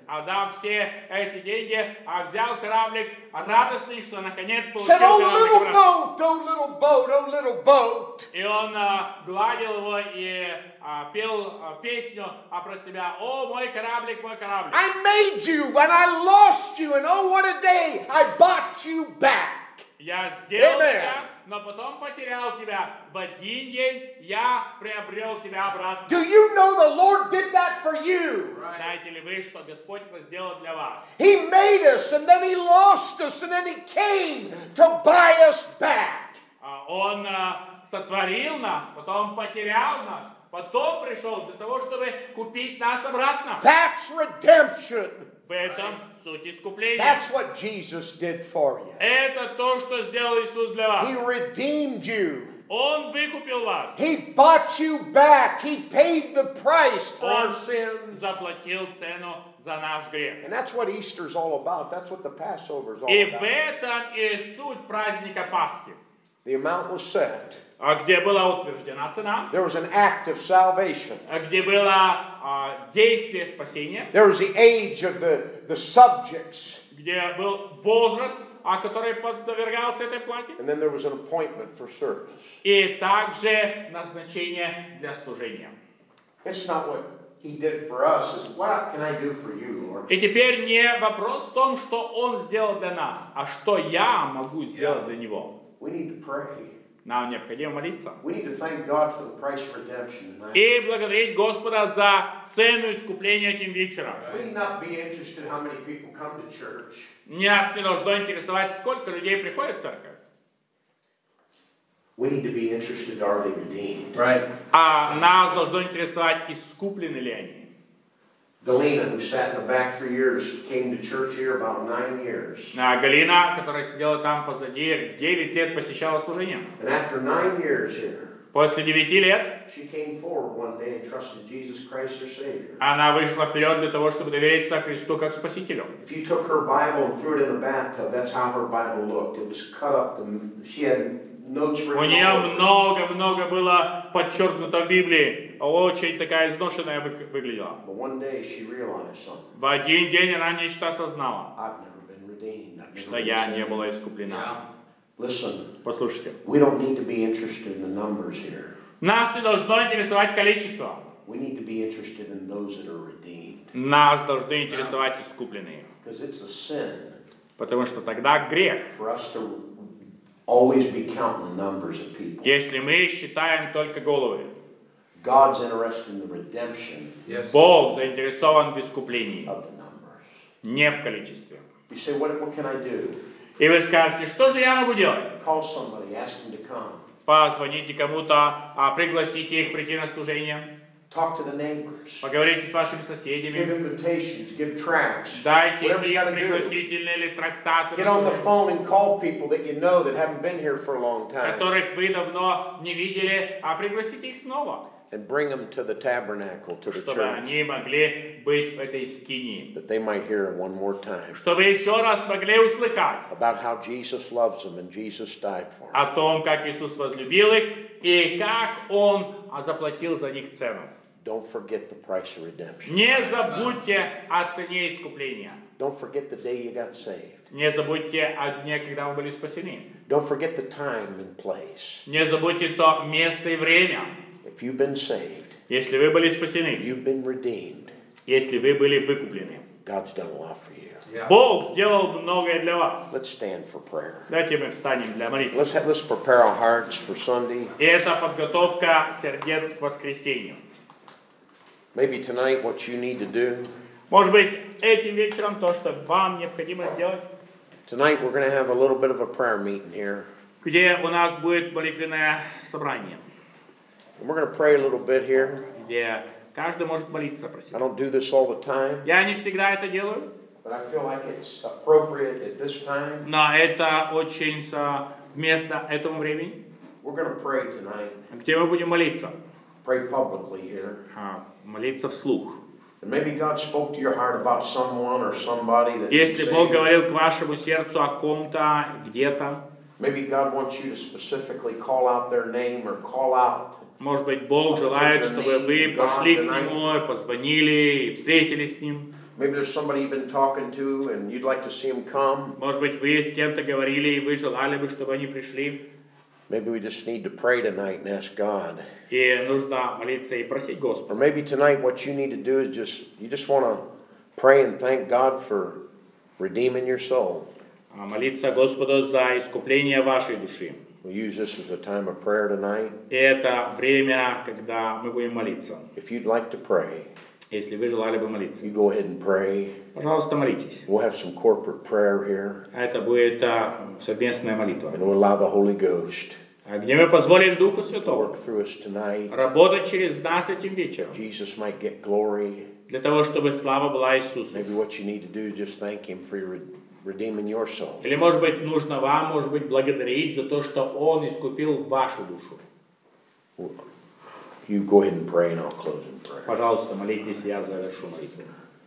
S2: отдав все эти деньги, взял кораблик радостный, что наконец получил
S1: Said, oh
S2: кораблик
S1: little
S2: обратно.
S1: boat, oh little boat, oh little boat.
S2: И он гладил его и пел песню про себя. О, мой кораблик, мой кораблик.
S1: I made you and I lost you, and oh, what a day, I bought you back.
S2: Я сделал
S1: Amen.
S2: тебя, но потом потерял тебя. В один день я приобрел тебя обратно.
S1: Do you know the Lord did that for you?
S2: Знаете ли вы, что Господь это сделал для вас?
S1: He made us, and then He lost us, and then He came to buy us back.
S2: Он сотворил нас, потом потерял нас, потом пришел для того, чтобы купить нас обратно.
S1: That's redemption.
S2: В этом суть искупления.
S1: That's what Jesus did for you.
S2: Это то, что сделал Иисус для вас.
S1: He redeemed you.
S2: Он выкупил вас.
S1: He bought you back. He paid the price for our
S2: Он
S1: sins.
S2: заплатил цену за наш грех.
S1: And that's what Easter's all about. That's what the Passover's all
S2: И в
S1: about.
S2: этом и суть праздника Пасхи.
S1: The amount was set.
S2: Где была утверждена цена,
S1: There was an act of salvation.
S2: где было действие спасения,
S1: There was the age of the subjects.
S2: где был возраст, который подвергался этой плате,
S1: And then there was an appointment for service.
S2: и также назначение для служения.
S1: It's not what He did for us. It's what can I do for you, Lord?
S2: И теперь не вопрос в том, что Он сделал для нас, а что я могу сделать для Него.
S1: We need to pray.
S2: Нам необходимо молиться.
S1: We need to thank God for the price of redemption tonight.
S2: И благодарить Господа за цену искупления этим вечером.
S1: We need not be interested in how many people come to church.
S2: Нас не должно интересовать, сколько людей приходит в церковь.
S1: We need to be interested, are they redeemed?
S2: А нас должно интересовать, искуплены ли они.
S1: Galena, who sat in the back for years, came to church here about 9 years.
S2: Галина, которая сидела там позади, 9 лет посещала служение.
S1: And after 9 years here,
S2: После 9 лет
S1: she came forward one day and trusted Jesus Christ her Savior.
S2: она вышла вперед для того, чтобы довериться Христу как Спасителю.
S1: If you took her Bible and threw it in the bathtub, that's how her Bible looked. It was cut up, and she had notes
S2: У
S1: written
S2: нее
S1: all over.
S2: много было подчеркнуто в Библии. Очень такая изношенная выглядела.
S1: But one day she realized something.
S2: В один день она нечто осознала,
S1: I've never been redeemed. I've never
S2: что
S1: been
S2: я не
S1: saved.
S2: была искуплена.
S1: Listen,
S2: Послушайте.
S1: we don't need to be interested in the numbers here.
S2: Нас не должно интересовать количество.
S1: We need to be interested in those that are redeemed.
S2: Нас должны интересовать искупленные.
S1: Because it's a sin
S2: Потому что тогда грех.
S1: for us to always be counting the numbers of people.
S2: Если мы считаем только головы,
S1: God's interested in the redemption
S2: Бог заинтересован в искуплении,
S1: of the numbers.
S2: не в количестве.
S1: You say, what can I do?
S2: И вы скажете, что же я могу делать?
S1: Call somebody, ask them to come.
S2: Позвоните кому-то, пригласите их прийти на служение,
S1: Talk to the neighbors.
S2: поговорите с вашими
S1: Give
S2: соседями,
S1: invitations, give tracts.
S2: дайте
S1: Whatever you
S2: им
S1: gotta do.
S2: пригласительные или трактаты,
S1: Get on the phone and call people that you know that haven't been here for a long time.
S2: которых вы давно не видели, пригласите их снова,
S1: And bring them to the tabernacle, to the
S2: чтобы
S1: church.
S2: они могли быть в этой скинии,
S1: That they might hear it one more time.
S2: чтобы еще раз могли услыхать
S1: About how Jesus loves them and Jesus died for them.
S2: о том, как Иисус возлюбил их и как Он заплатил за них цену.
S1: Don't forget the price of redemption.
S2: Не забудьте о цене искупления.
S1: Don't forget the day you got saved.
S2: Не забудьте о дне, когда вы были спасены.
S1: Don't forget the time and place.
S2: Не забудьте то место и время.
S1: If you've been saved,
S2: Если вы были спасены,
S1: you've been redeemed,
S2: если вы были выкуплены,
S1: God's done a lot for you.
S2: Бог сделал многое для вас.
S1: Let's stand for prayer.
S2: Давайте мы встанем для молитвы.
S1: Let's prepare our hearts for Sunday.
S2: И это подготовка сердец к воскресенью.
S1: Maybe tonight what you need to do.
S2: Может быть, этим вечером то, что вам необходимо сделать,
S1: Tonight we're going to have a little bit of a prayer meeting here.
S2: где у нас будет молитвенное собрание,
S1: And we're going to pray a little bit here.
S2: где каждый может молиться про
S1: I
S2: себя.
S1: don't do this all the time,
S2: Я не всегда это делаю,
S1: but I feel like it's appropriate at this time.
S2: но это очень вместо этому времени,
S1: We're going to pray tonight.
S2: где мы будем молиться.
S1: Pray publicly here.
S2: Молиться вслух.
S1: And maybe God spoke to your heart about someone or somebody that
S2: Если
S1: needs
S2: Бог
S1: saving.
S2: говорил к вашему сердцу о ком-то, где-то,
S1: Maybe God wants you to specifically call out their name or call out.
S2: может быть, Бог желает, чтобы вы пошли к Нему, позвонили и встретились с Ним.
S1: Maybe there's somebody you've been talking to and you'd like to see them come.
S2: Может быть, вы с кем-то говорили, и вы желали бы, чтобы они пришли.
S1: Maybe we just need to pray tonight and ask God.
S2: И нужно молиться и просить
S1: Or
S2: Господа.
S1: maybe tonight what you need to do is you just want to pray and thank God for redeeming your soul.
S2: Молиться Господу за искупление вашей души.
S1: We'll use this as a time of prayer tonight.
S2: И это время, когда мы будем молиться.
S1: If you'd like to pray,
S2: Если вы желали бы молиться,
S1: you go ahead and pray.
S2: пожалуйста, молитесь.
S1: We'll have some corporate prayer here,
S2: Это будет совместная молитва,
S1: and we'll allow the Holy Ghost
S2: где мы позволим Духу
S1: to
S2: Святому
S1: work through us tonight.
S2: работать через нас этим вечером,
S1: Jesus might get glory.
S2: для того, чтобы слава была Иисусу.
S1: Maybe what you need to do is just thank Him for redeeming your soul.
S2: Или, может быть, нужно вам, может быть, благодарить за то, что Он искупил вашу душу.
S1: You go ahead and pray, and I'll close in prayer.
S2: Пожалуйста, молитесь, я завершу молитву.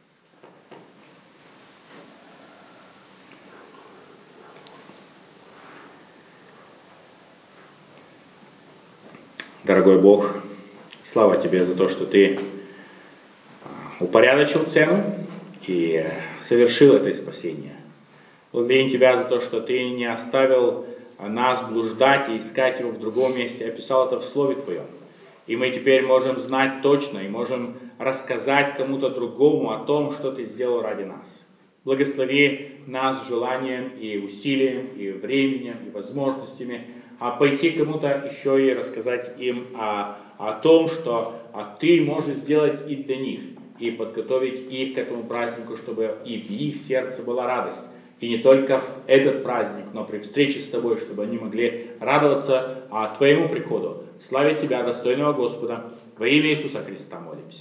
S2: Дорогой Бог, слава Тебе за то, что Ты упорядочил цену и совершил это спасение. Благодарим Тебя за то, что Ты не оставил нас блуждать и искать Его в другом месте, описал это в Слове Твоем. И мы теперь можем знать точно и можем рассказать кому-то другому о том, что Ты сделал ради нас. Благослови нас желанием и усилием, и временем, и возможностями, пойти кому-то еще и рассказать им о том, что Ты можешь сделать и для них, и подготовить их к этому празднику, чтобы и в их сердце была радость. И не только в этот праздник, но при встрече с Тобой, чтобы они могли радоваться Твоему приходу. Славить Тебя, достойного Господа, во имя Иисуса Христа молимся.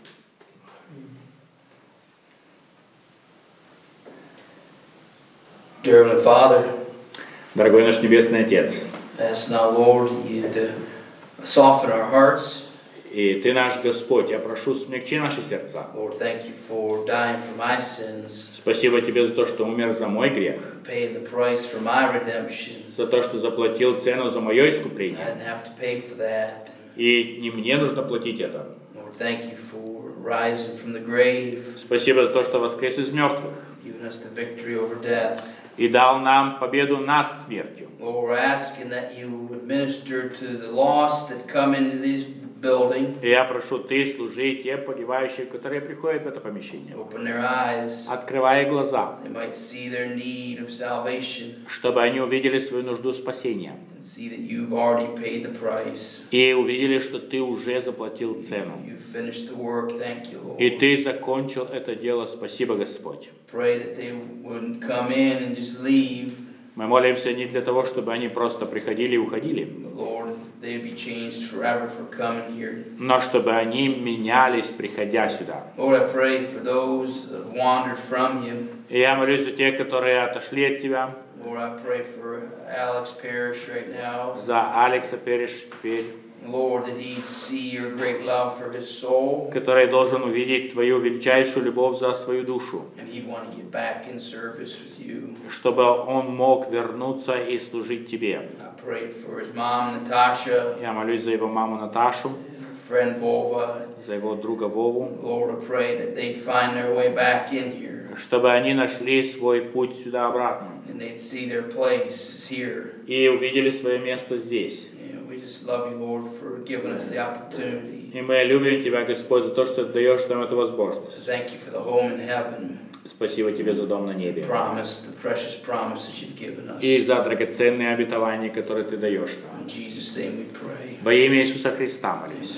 S3: Dear Heavenly Father,
S2: Дорогой наш Небесный Отец,
S3: ask now, Lord, you to soften our hearts.
S2: и Ты наш Господь, я прошу, смягчи наши сердца.
S3: Lord, thank you for dying for my sins,
S2: Спасибо Тебе за то, что умер за мой грех,
S3: paying the price for my redemption.
S2: за то, что заплатил цену за мое
S3: I
S2: искупление.
S3: didn't have to pay for that.
S2: И не мне нужно платить это.
S3: Lord, thank you for rising from the grave,
S2: Спасибо за то, что воскрес из мертвых
S3: giving us the victory over death.
S2: и дал нам победу над смертью.
S3: Lord, we're asking that you would minister to the lost that come into this building.
S2: И я прошу Ты служи тем погибающим, которые приходят в это помещение.
S3: Open their eyes.
S2: Открывай глаза,
S3: They might see their need of salvation
S2: чтобы они увидели свою нужду спасения.
S3: and see that you've already paid the price.
S2: И увидели, что Ты уже заплатил цену.
S3: You finished the work. Thank you, Lord.
S2: И Ты закончил это дело. Спасибо, Господь.
S3: Pray that they wouldn't come in and just leave,
S2: Мы молимся не для того, чтобы они просто приходили и уходили,
S3: but Lord, they'd be changed forever for coming here.
S2: но чтобы они менялись, приходя сюда.
S3: Lord, I pray for those that have wandered from you.
S2: И я молюсь за тех, которые отошли от Тебя,
S3: Lord, I pray for Alex Parrish right now.
S2: за Алекса Переш теперь,
S3: Lord, that he'd see your great love for his soul,
S2: который должен увидеть Твою величайшую любовь за свою душу,
S3: and he'd want to get back in service with you.
S2: чтобы он мог вернуться и служить Тебе.
S3: I prayed for his mom, Natasha,
S2: Я молюсь за его маму Наташу,
S3: and her friend Volva.
S2: за его друга Вову,
S3: Lord, I pray that they'd find their way back in here,
S2: чтобы они нашли свой путь сюда обратно
S3: and they'd see their place is here.
S2: и увидели свое место здесь.
S3: And we just love you, Lord, for giving us the opportunity.
S2: И мы любим Тебя, Господь, за то, что Ты даешь нам эту возможность.
S3: Thank you for the home in heaven.
S2: Спасибо Тебе за дом на небе
S3: Promise, the precious promise that you've given us.
S2: и за драгоценные обетования, которые Ты даешь нам.
S3: In Jesus' name we pray.
S2: Во имя Иисуса Христа молюсь.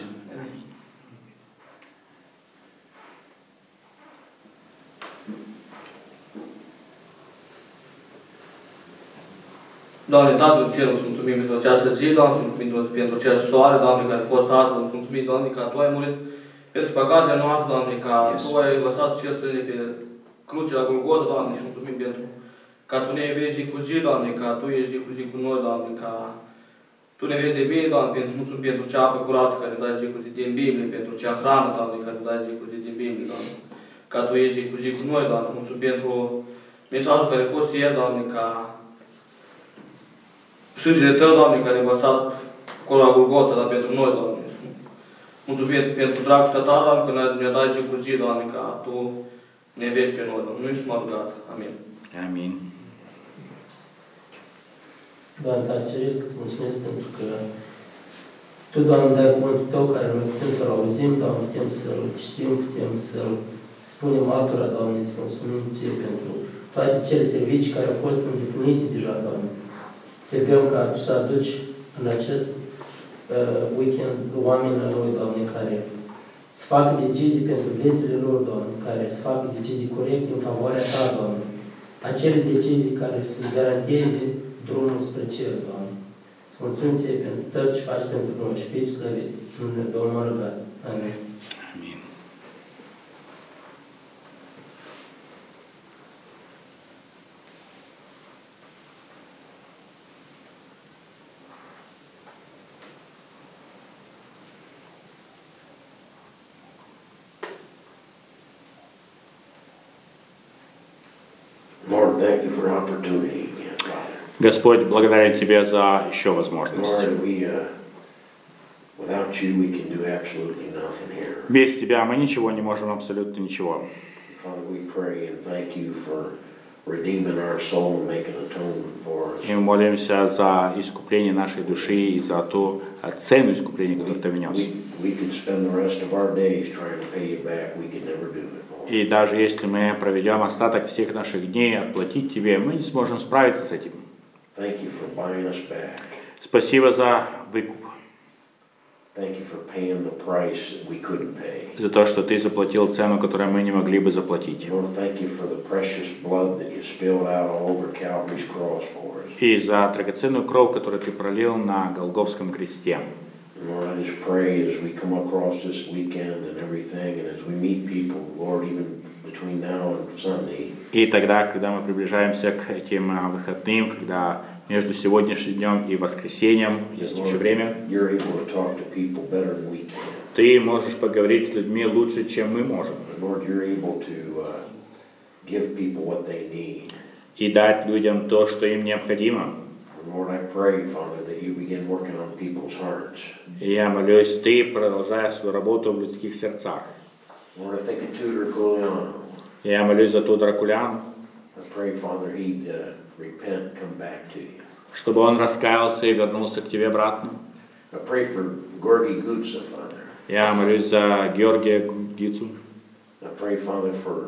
S4: Doamne, Tatăl Cerul, îți mulțumim pentru această zi, Doamne, pentru acest soare, Doamne, care a fost astăzi, îți mulțumim, Doamne, că Tu ai murit pentru păcatele noastre, Doamne, că Tu ai lăsat cerțele pe cruce la Golgota, Doamne, îți mulțumim pentru că Tu ne vezi zi cu zi, Doamne, că Tu ești zi cu zi cu noi, Doamne, că Tu ne vezi de bine, Doamne, pentru mulțumim pentru cea apă curată care ne dai zi cu zi din Biblie, pentru cea hrană, Doamne, care ne dai zi cu zi din Biblie, Doamne, că Tu ești zi cu zi cu noi, Doamne, mulțumim pentru mesajul care a fost ieri, Doamne, ca sângele Tău, Doamne, care a învățat acolo la Golgota, dar pentru noi, Doamne. Mulțumim pentru dragostea Ta, Doamne, că ne-a dat zi cu zi, Doamne, ca Tu ne vieți pe noi, Doamne, nu-i smargat. Amin.
S2: Аминь.
S5: Doamne, Tată Ceresc, îți mulțumesc pentru că Tu, Doamne, dai cuvântul Tău care noi putem să-L auzim, Doamne, putem să-L citim, putem să-L spunem altora, Doamne, îți mulțumim Ție pentru toate cele servicii care au fost îndeplinite deja, Doamne. Te rugăm ca Tu să aduci în acest weekend oameni la noi, Doamne, care să facă decizii pentru viețile lor, Doamne, care să facă decizii corecte în favoarea Ta, Doamne. Acele decizii care să garanteze drumul spre cer, Doamne. Să mulțumim Ție pentru tot ce faci pentru noi și fiți slăvit. În Domnul rugat. Amin.
S2: Аминь.
S1: Lord, thank you for opportunity again, Father.
S2: Господь, благодарен Тебе за еще возможность.
S1: Lord, without you, we can do absolutely nothing here.
S2: Без Тебя мы ничего не можем, абсолютно ничего.
S1: Father, we pray and thank you for redeeming our soul and making atonement for us.
S2: И мы молимся за искупление нашей души и за ту цену искупления, которую Ты внес.
S1: We could spend the rest of our days trying to pay you back. We could never do it, Lord.
S2: И даже если мы проведем остаток всех наших дней отплатить Тебе, мы не сможем справиться с этим.
S1: Thank you for buying us back.
S2: Спасибо за выкуп,
S1: Thank you for paying the price that we couldn't pay.
S2: за то, что Ты заплатил цену, которую мы не могли бы заплатить.
S1: Lord, thank you for the precious blood that you spilled out all over Calvary's cross for us.
S2: И за драгоценную кровь, которую Ты пролил на Голгофском кресте.
S1: Lord, I just pray as we come across this weekend and everything, and as we meet people, Lord, even between now and Sunday,
S2: И тогда, когда мы приближаемся к этим выходным, когда между сегодняшним днем и воскресеньем есть еще время,
S1: you're able to talk to people better than we can.
S2: Ты можешь поговорить с людьми лучше, чем мы можем.
S1: And Lord, you're able to give people what they need.
S2: И дать людям то, что им необходимо.
S1: And Lord, I pray, Father, that you begin working on people's hearts.
S2: И я молюсь, Ты продолжаешь свою работу в людских сердцах.
S1: Lord, I think of Tudor Giuliano.
S2: Я молюсь за ту Дракулян,
S1: I pray, Father, he'd repent and come back to you.
S2: чтобы он раскаялся и вернулся к Тебе обратно.
S1: I pray for Gorgi Gutsa, Father.
S2: Я молюсь за Георгия Гицу.
S1: I pray, Father, for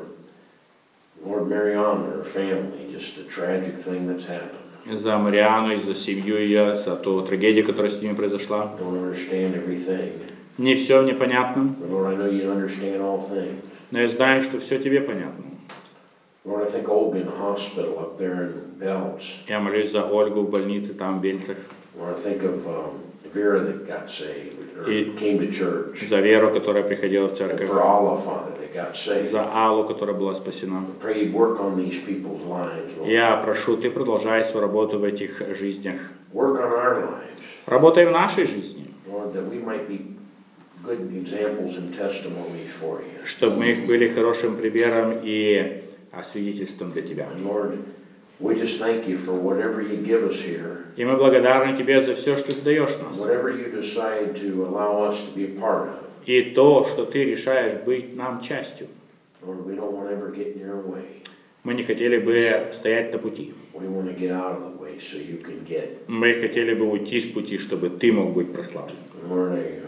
S1: Lord Marianne and her family, just a tragic thing that's happened.
S2: За Мариану и за семью ее, за ту трагедию, которая с ними произошла.
S1: I don't understand everything,
S2: Не все мне понятно,
S1: but Lord, I know you understand all things.
S2: но я знаю, что все Тебе понятно.
S1: Lord, I think Olga in the hospital up there in Bells.
S2: Я молюсь за Ольгу в больнице там в Бельцах,
S1: Lord, I think of Vera that got saved or came to church.
S2: за Веру, которая приходила в
S1: And
S2: церковь,
S1: for Allah, Father, that got saved.
S2: за Аллу, которая была спасена.
S1: I pray you'd work on these people's lives, Lord.
S2: Я прошу, Ты продолжай свою работу в этих жизнях.
S1: Work on our lives,
S2: Работай в нашей жизни,
S1: Lord, that we might be good examples and testimonies for you.
S2: чтобы мы их были хорошим примером и свидетельством для Тебя.
S1: And Lord, we just thank you for whatever you give us here,
S2: И мы благодарны Тебе за все, что Ты даешь нас.
S1: whatever you decide to allow us to be a part of.
S2: И то, что Ты решаешь быть нам частью.
S1: Lord, we don't want to ever get in your way.
S2: Мы не хотели бы стоять на пути.
S1: We want to get out of the way so you can get.
S2: Мы хотели бы уйти с пути, чтобы Ты мог быть прославлен.
S1: And Lord, I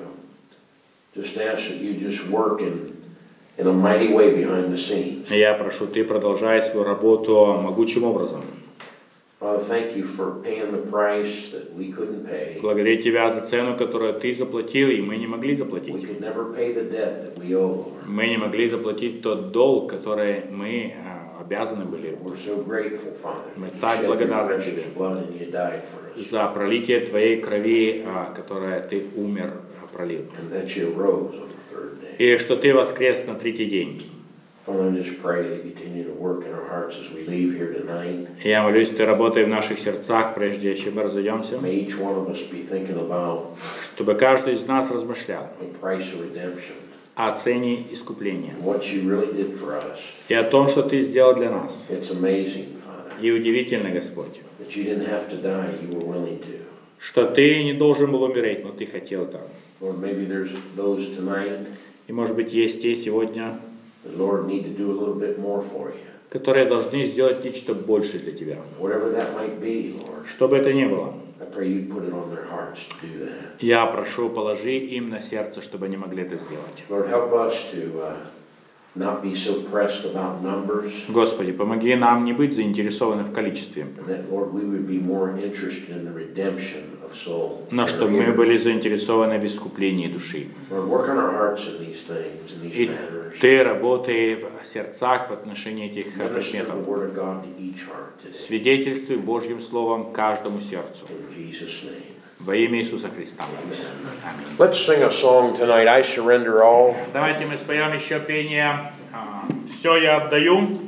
S1: just ask that you just work in a mighty way behind the scenes.
S2: Я прошу, Ты продолжай свою работу могучим образом.
S1: Father, thank you for paying the price that we couldn't pay.
S2: Благодарю Тебя за цену, которую Ты заплатил, и мы не могли
S1: We
S2: заплатить.
S1: could never pay the debt that we owe, Lord.
S2: Мы не могли заплатить тот долг, который мы обязаны были
S1: We're so grateful, Father,
S2: Мы
S1: that you
S2: так
S1: shed your
S2: благодарны
S1: precious
S2: Тебе.
S1: blood and you died for us,
S2: за пролитие Твоей крови, которое Ты умер, пролил.
S1: and that you rose on the third day.
S2: И что Ты воскрес на третий день.
S1: Father, I just pray that you continue to work in our hearts as we leave here tonight.
S2: Я молюсь, Ты работай в наших сердцах, прежде чем мы разойдемся,
S1: May each one of us be thinking about
S2: чтобы каждый из нас размышлял
S1: the price of redemption
S2: о цене искупления
S1: and what you really did for us.
S2: и о том, что Ты сделал для нас.
S1: It's amazing, Father,
S2: И удивительно, Господь,
S1: that you didn't have to die, you were willing to.
S2: что Ты не должен был умереть, но Ты хотел так.
S1: Lord, maybe there's those tonight
S2: И, может быть, есть те сегодня,
S1: the Lord need to do a little bit more for you.
S2: которые должны сделать нечто большее для тебя.
S1: Whatever that might be, Lord,
S2: Что бы это ни было,
S1: I pray you put it on their hearts to do that.
S2: я прошу, положи им на сердце, чтобы они могли это сделать.
S1: Lord, help us to not be so pressed about numbers,
S2: Господи, помоги нам не быть заинтересованы в количестве,
S1: and that, Lord, we would be more interested in the redemption of souls.
S2: но чтобы мы были заинтересованы в искуплении души.
S1: Lord, work on our hearts in these things, in these
S2: И
S1: matters.
S2: Ты работай в сердцах в отношении этих
S1: Minister the
S2: предметов.
S1: word of God to each heart today.
S2: Свидетельствуй Божьим Словом каждому сердцу.
S1: In Jesus' name.
S2: Во имя Иисуса Христа. Аминь.
S1: Let's sing a song tonight, I Surrender All.
S2: Давайте мы споем еще пение «Все я отдаю».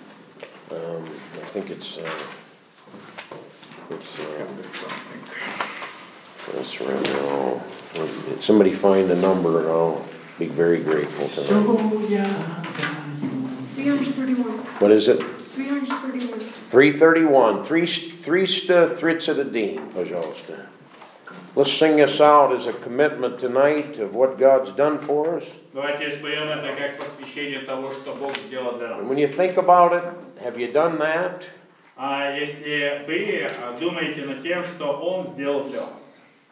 S1: I think it's I surrender all. Somebody find the number and I'll be very grateful tonight.
S6: 331.
S1: What is it?
S6: 331.
S1: 331. 331. Пожалуйста. Let's sing this out as a commitment tonight of what God's done for us.
S2: Давайте споем это как посвящение того, что Бог сделал для
S1: And
S2: нас.
S1: when you think about it, have you done that?
S2: А если вы думаете над тем, что Он сделал для вас.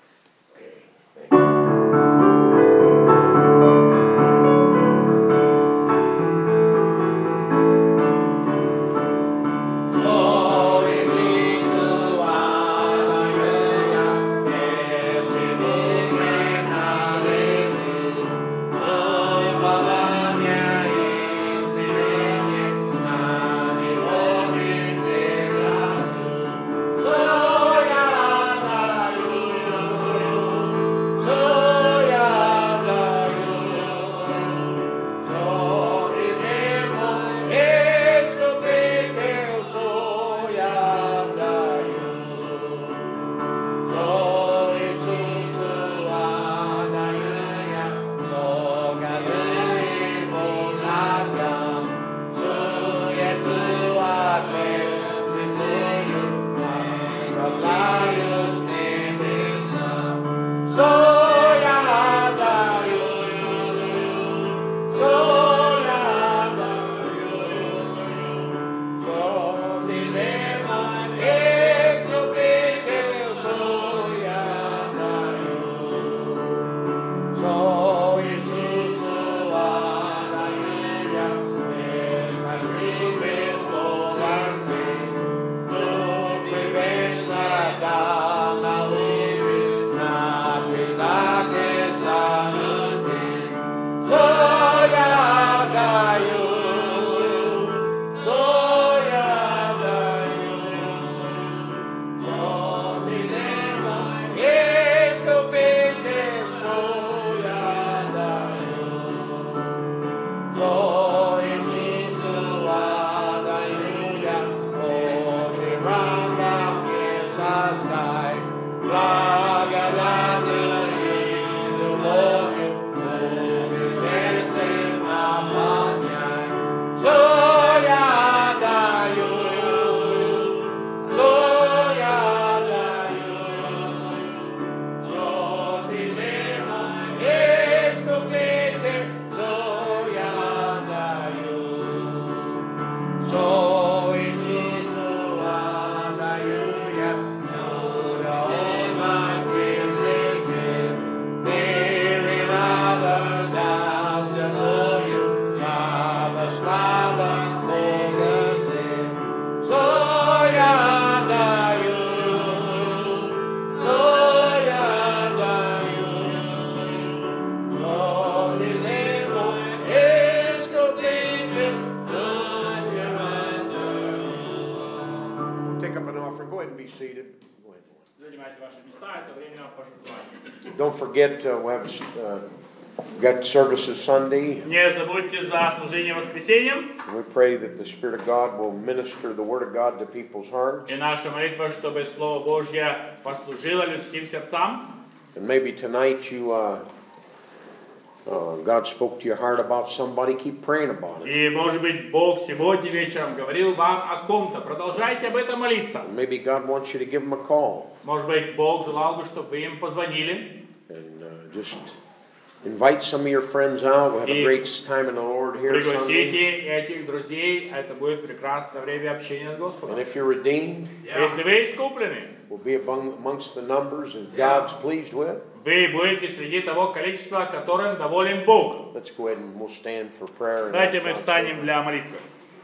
S1: Don't forget, we got services Sunday.
S2: Не забудьте за служение воскресеньем.
S1: We pray that the Spirit of God will minister the Word of God to people's hearts.
S2: И наша молитва, чтобы Слово Божье послужило людским сердцам.
S1: And maybe tonight God spoke to your heart about somebody. Keep praying about it.
S2: И, может быть, Бог сегодня вечером говорил вам о ком-то. Продолжайте об этом молиться.
S1: Maybe God wants you to give them a call.
S2: Может быть, Бог желал бы, чтобы вы им позвонили.
S1: And just Invite some of your friends out. We'll have a
S2: И
S1: great time in the Lord here Sunday.
S2: пригласите этих друзей, это будет прекрасное время общения с Господом.
S1: And if you're redeemed,
S2: Если вы искуплены,
S1: we'll be amongst the numbers that God's pleased with.
S2: вы будете среди того количества, которым доволен Бог.
S1: Let's go ahead and we'll stand for prayer.
S2: Давайте мы встанем для молитвы.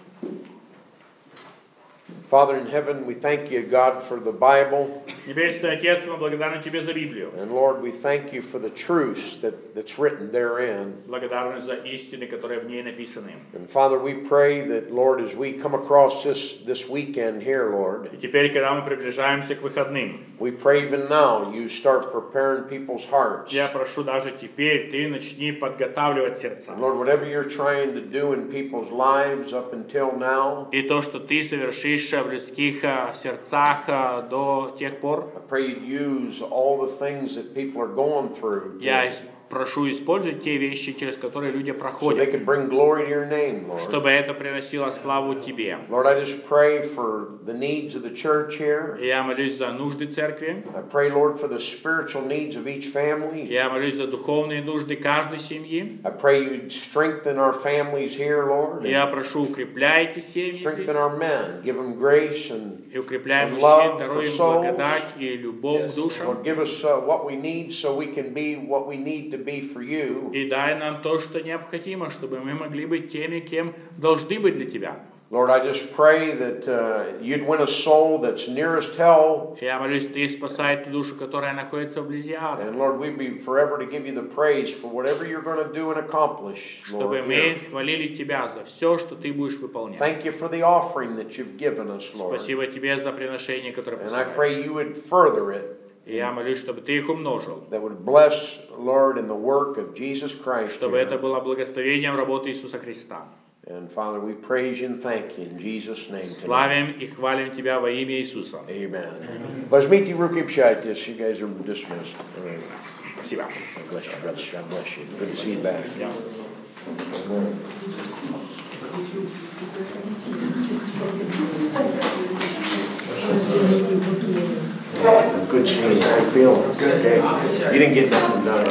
S1: Father in heaven, we thank you, God, for the Bible.
S2: Небесный Отец, мы благодарны Тебе за Библию.
S1: And Lord, we thank you for the truths that's written therein.
S2: Благодарны за истины, которые в ней написаны.
S1: And Father, we pray that, Lord, as we come across this weekend here, Lord,
S2: И теперь, когда мы приближаемся к выходным,
S1: we pray even now you start preparing people's hearts.
S2: я прошу даже теперь, Ты начни подготавливать сердца.
S1: And Lord, whatever you're trying to do in people's lives up until now,
S2: И то, что Ты совершишь в людских сердцах до тех пор,
S1: I pray you'd use all the things that people are going through
S2: я прошу использовать те вещи, через которые люди
S1: so they
S2: проходят,
S1: could bring glory to your name, Lord.
S2: чтобы это приносило славу Тебе.
S1: Lord, I just pray for the needs of the church here.
S2: И я молюсь за нужды церкви,
S1: I pray, Lord, for the spiritual needs of each family.
S2: я молюсь за духовные нужды каждой семьи.
S1: I pray you'd strengthen our families here, Lord.
S2: Я прошу, укрепляйте семьи здесь,
S1: Strengthen our men. Give them grace and
S2: и укрепляй
S1: and
S2: мужчин,
S1: love
S2: даруй
S1: for
S2: им
S1: souls.
S2: благодать и любовь к душам.
S1: Lord, give us what we need so we can be what we need to be for you.
S2: И дай нам то, что необходимо, чтобы мы могли быть теми, кем должны быть для Тебя.
S1: Lord, I just pray that you'd win a soul that's nearest hell.
S2: Я молюсь, Ты спасай ту душу, которая находится вблизи ада.
S1: And Lord, we'd be forever to give you the praise for whatever you're going to do and accomplish,
S2: Чтобы
S1: Lord.
S2: мы
S1: here.
S2: хвалили Тебя за все, что Ты будешь выполнять.
S1: Thank you for the offering that you've given us, Lord.
S2: Спасибо Тебе за приношение, которое
S1: And I
S2: посылаешь.
S1: pray you would further it,
S2: И я молюсь, чтобы Ты их умножил,
S1: that would bless, Lord, in the work of Jesus Christ.
S2: чтобы
S1: here.
S2: это было благословением работы Иисуса Христа.
S1: And Father, we praise you and thank you in Jesus' name. tonight.
S2: Славим и хвалим Тебя во имя Иисуса.
S1: Amen. Возьмите руки печатайтесь. You guys are dismissed. All right.
S2: Спасибо.
S1: God bless you, brother. God bless you. Good to see you back.
S2: Я-
S1: Good seeing you. How you feeling? Good. You didn't get nothing done.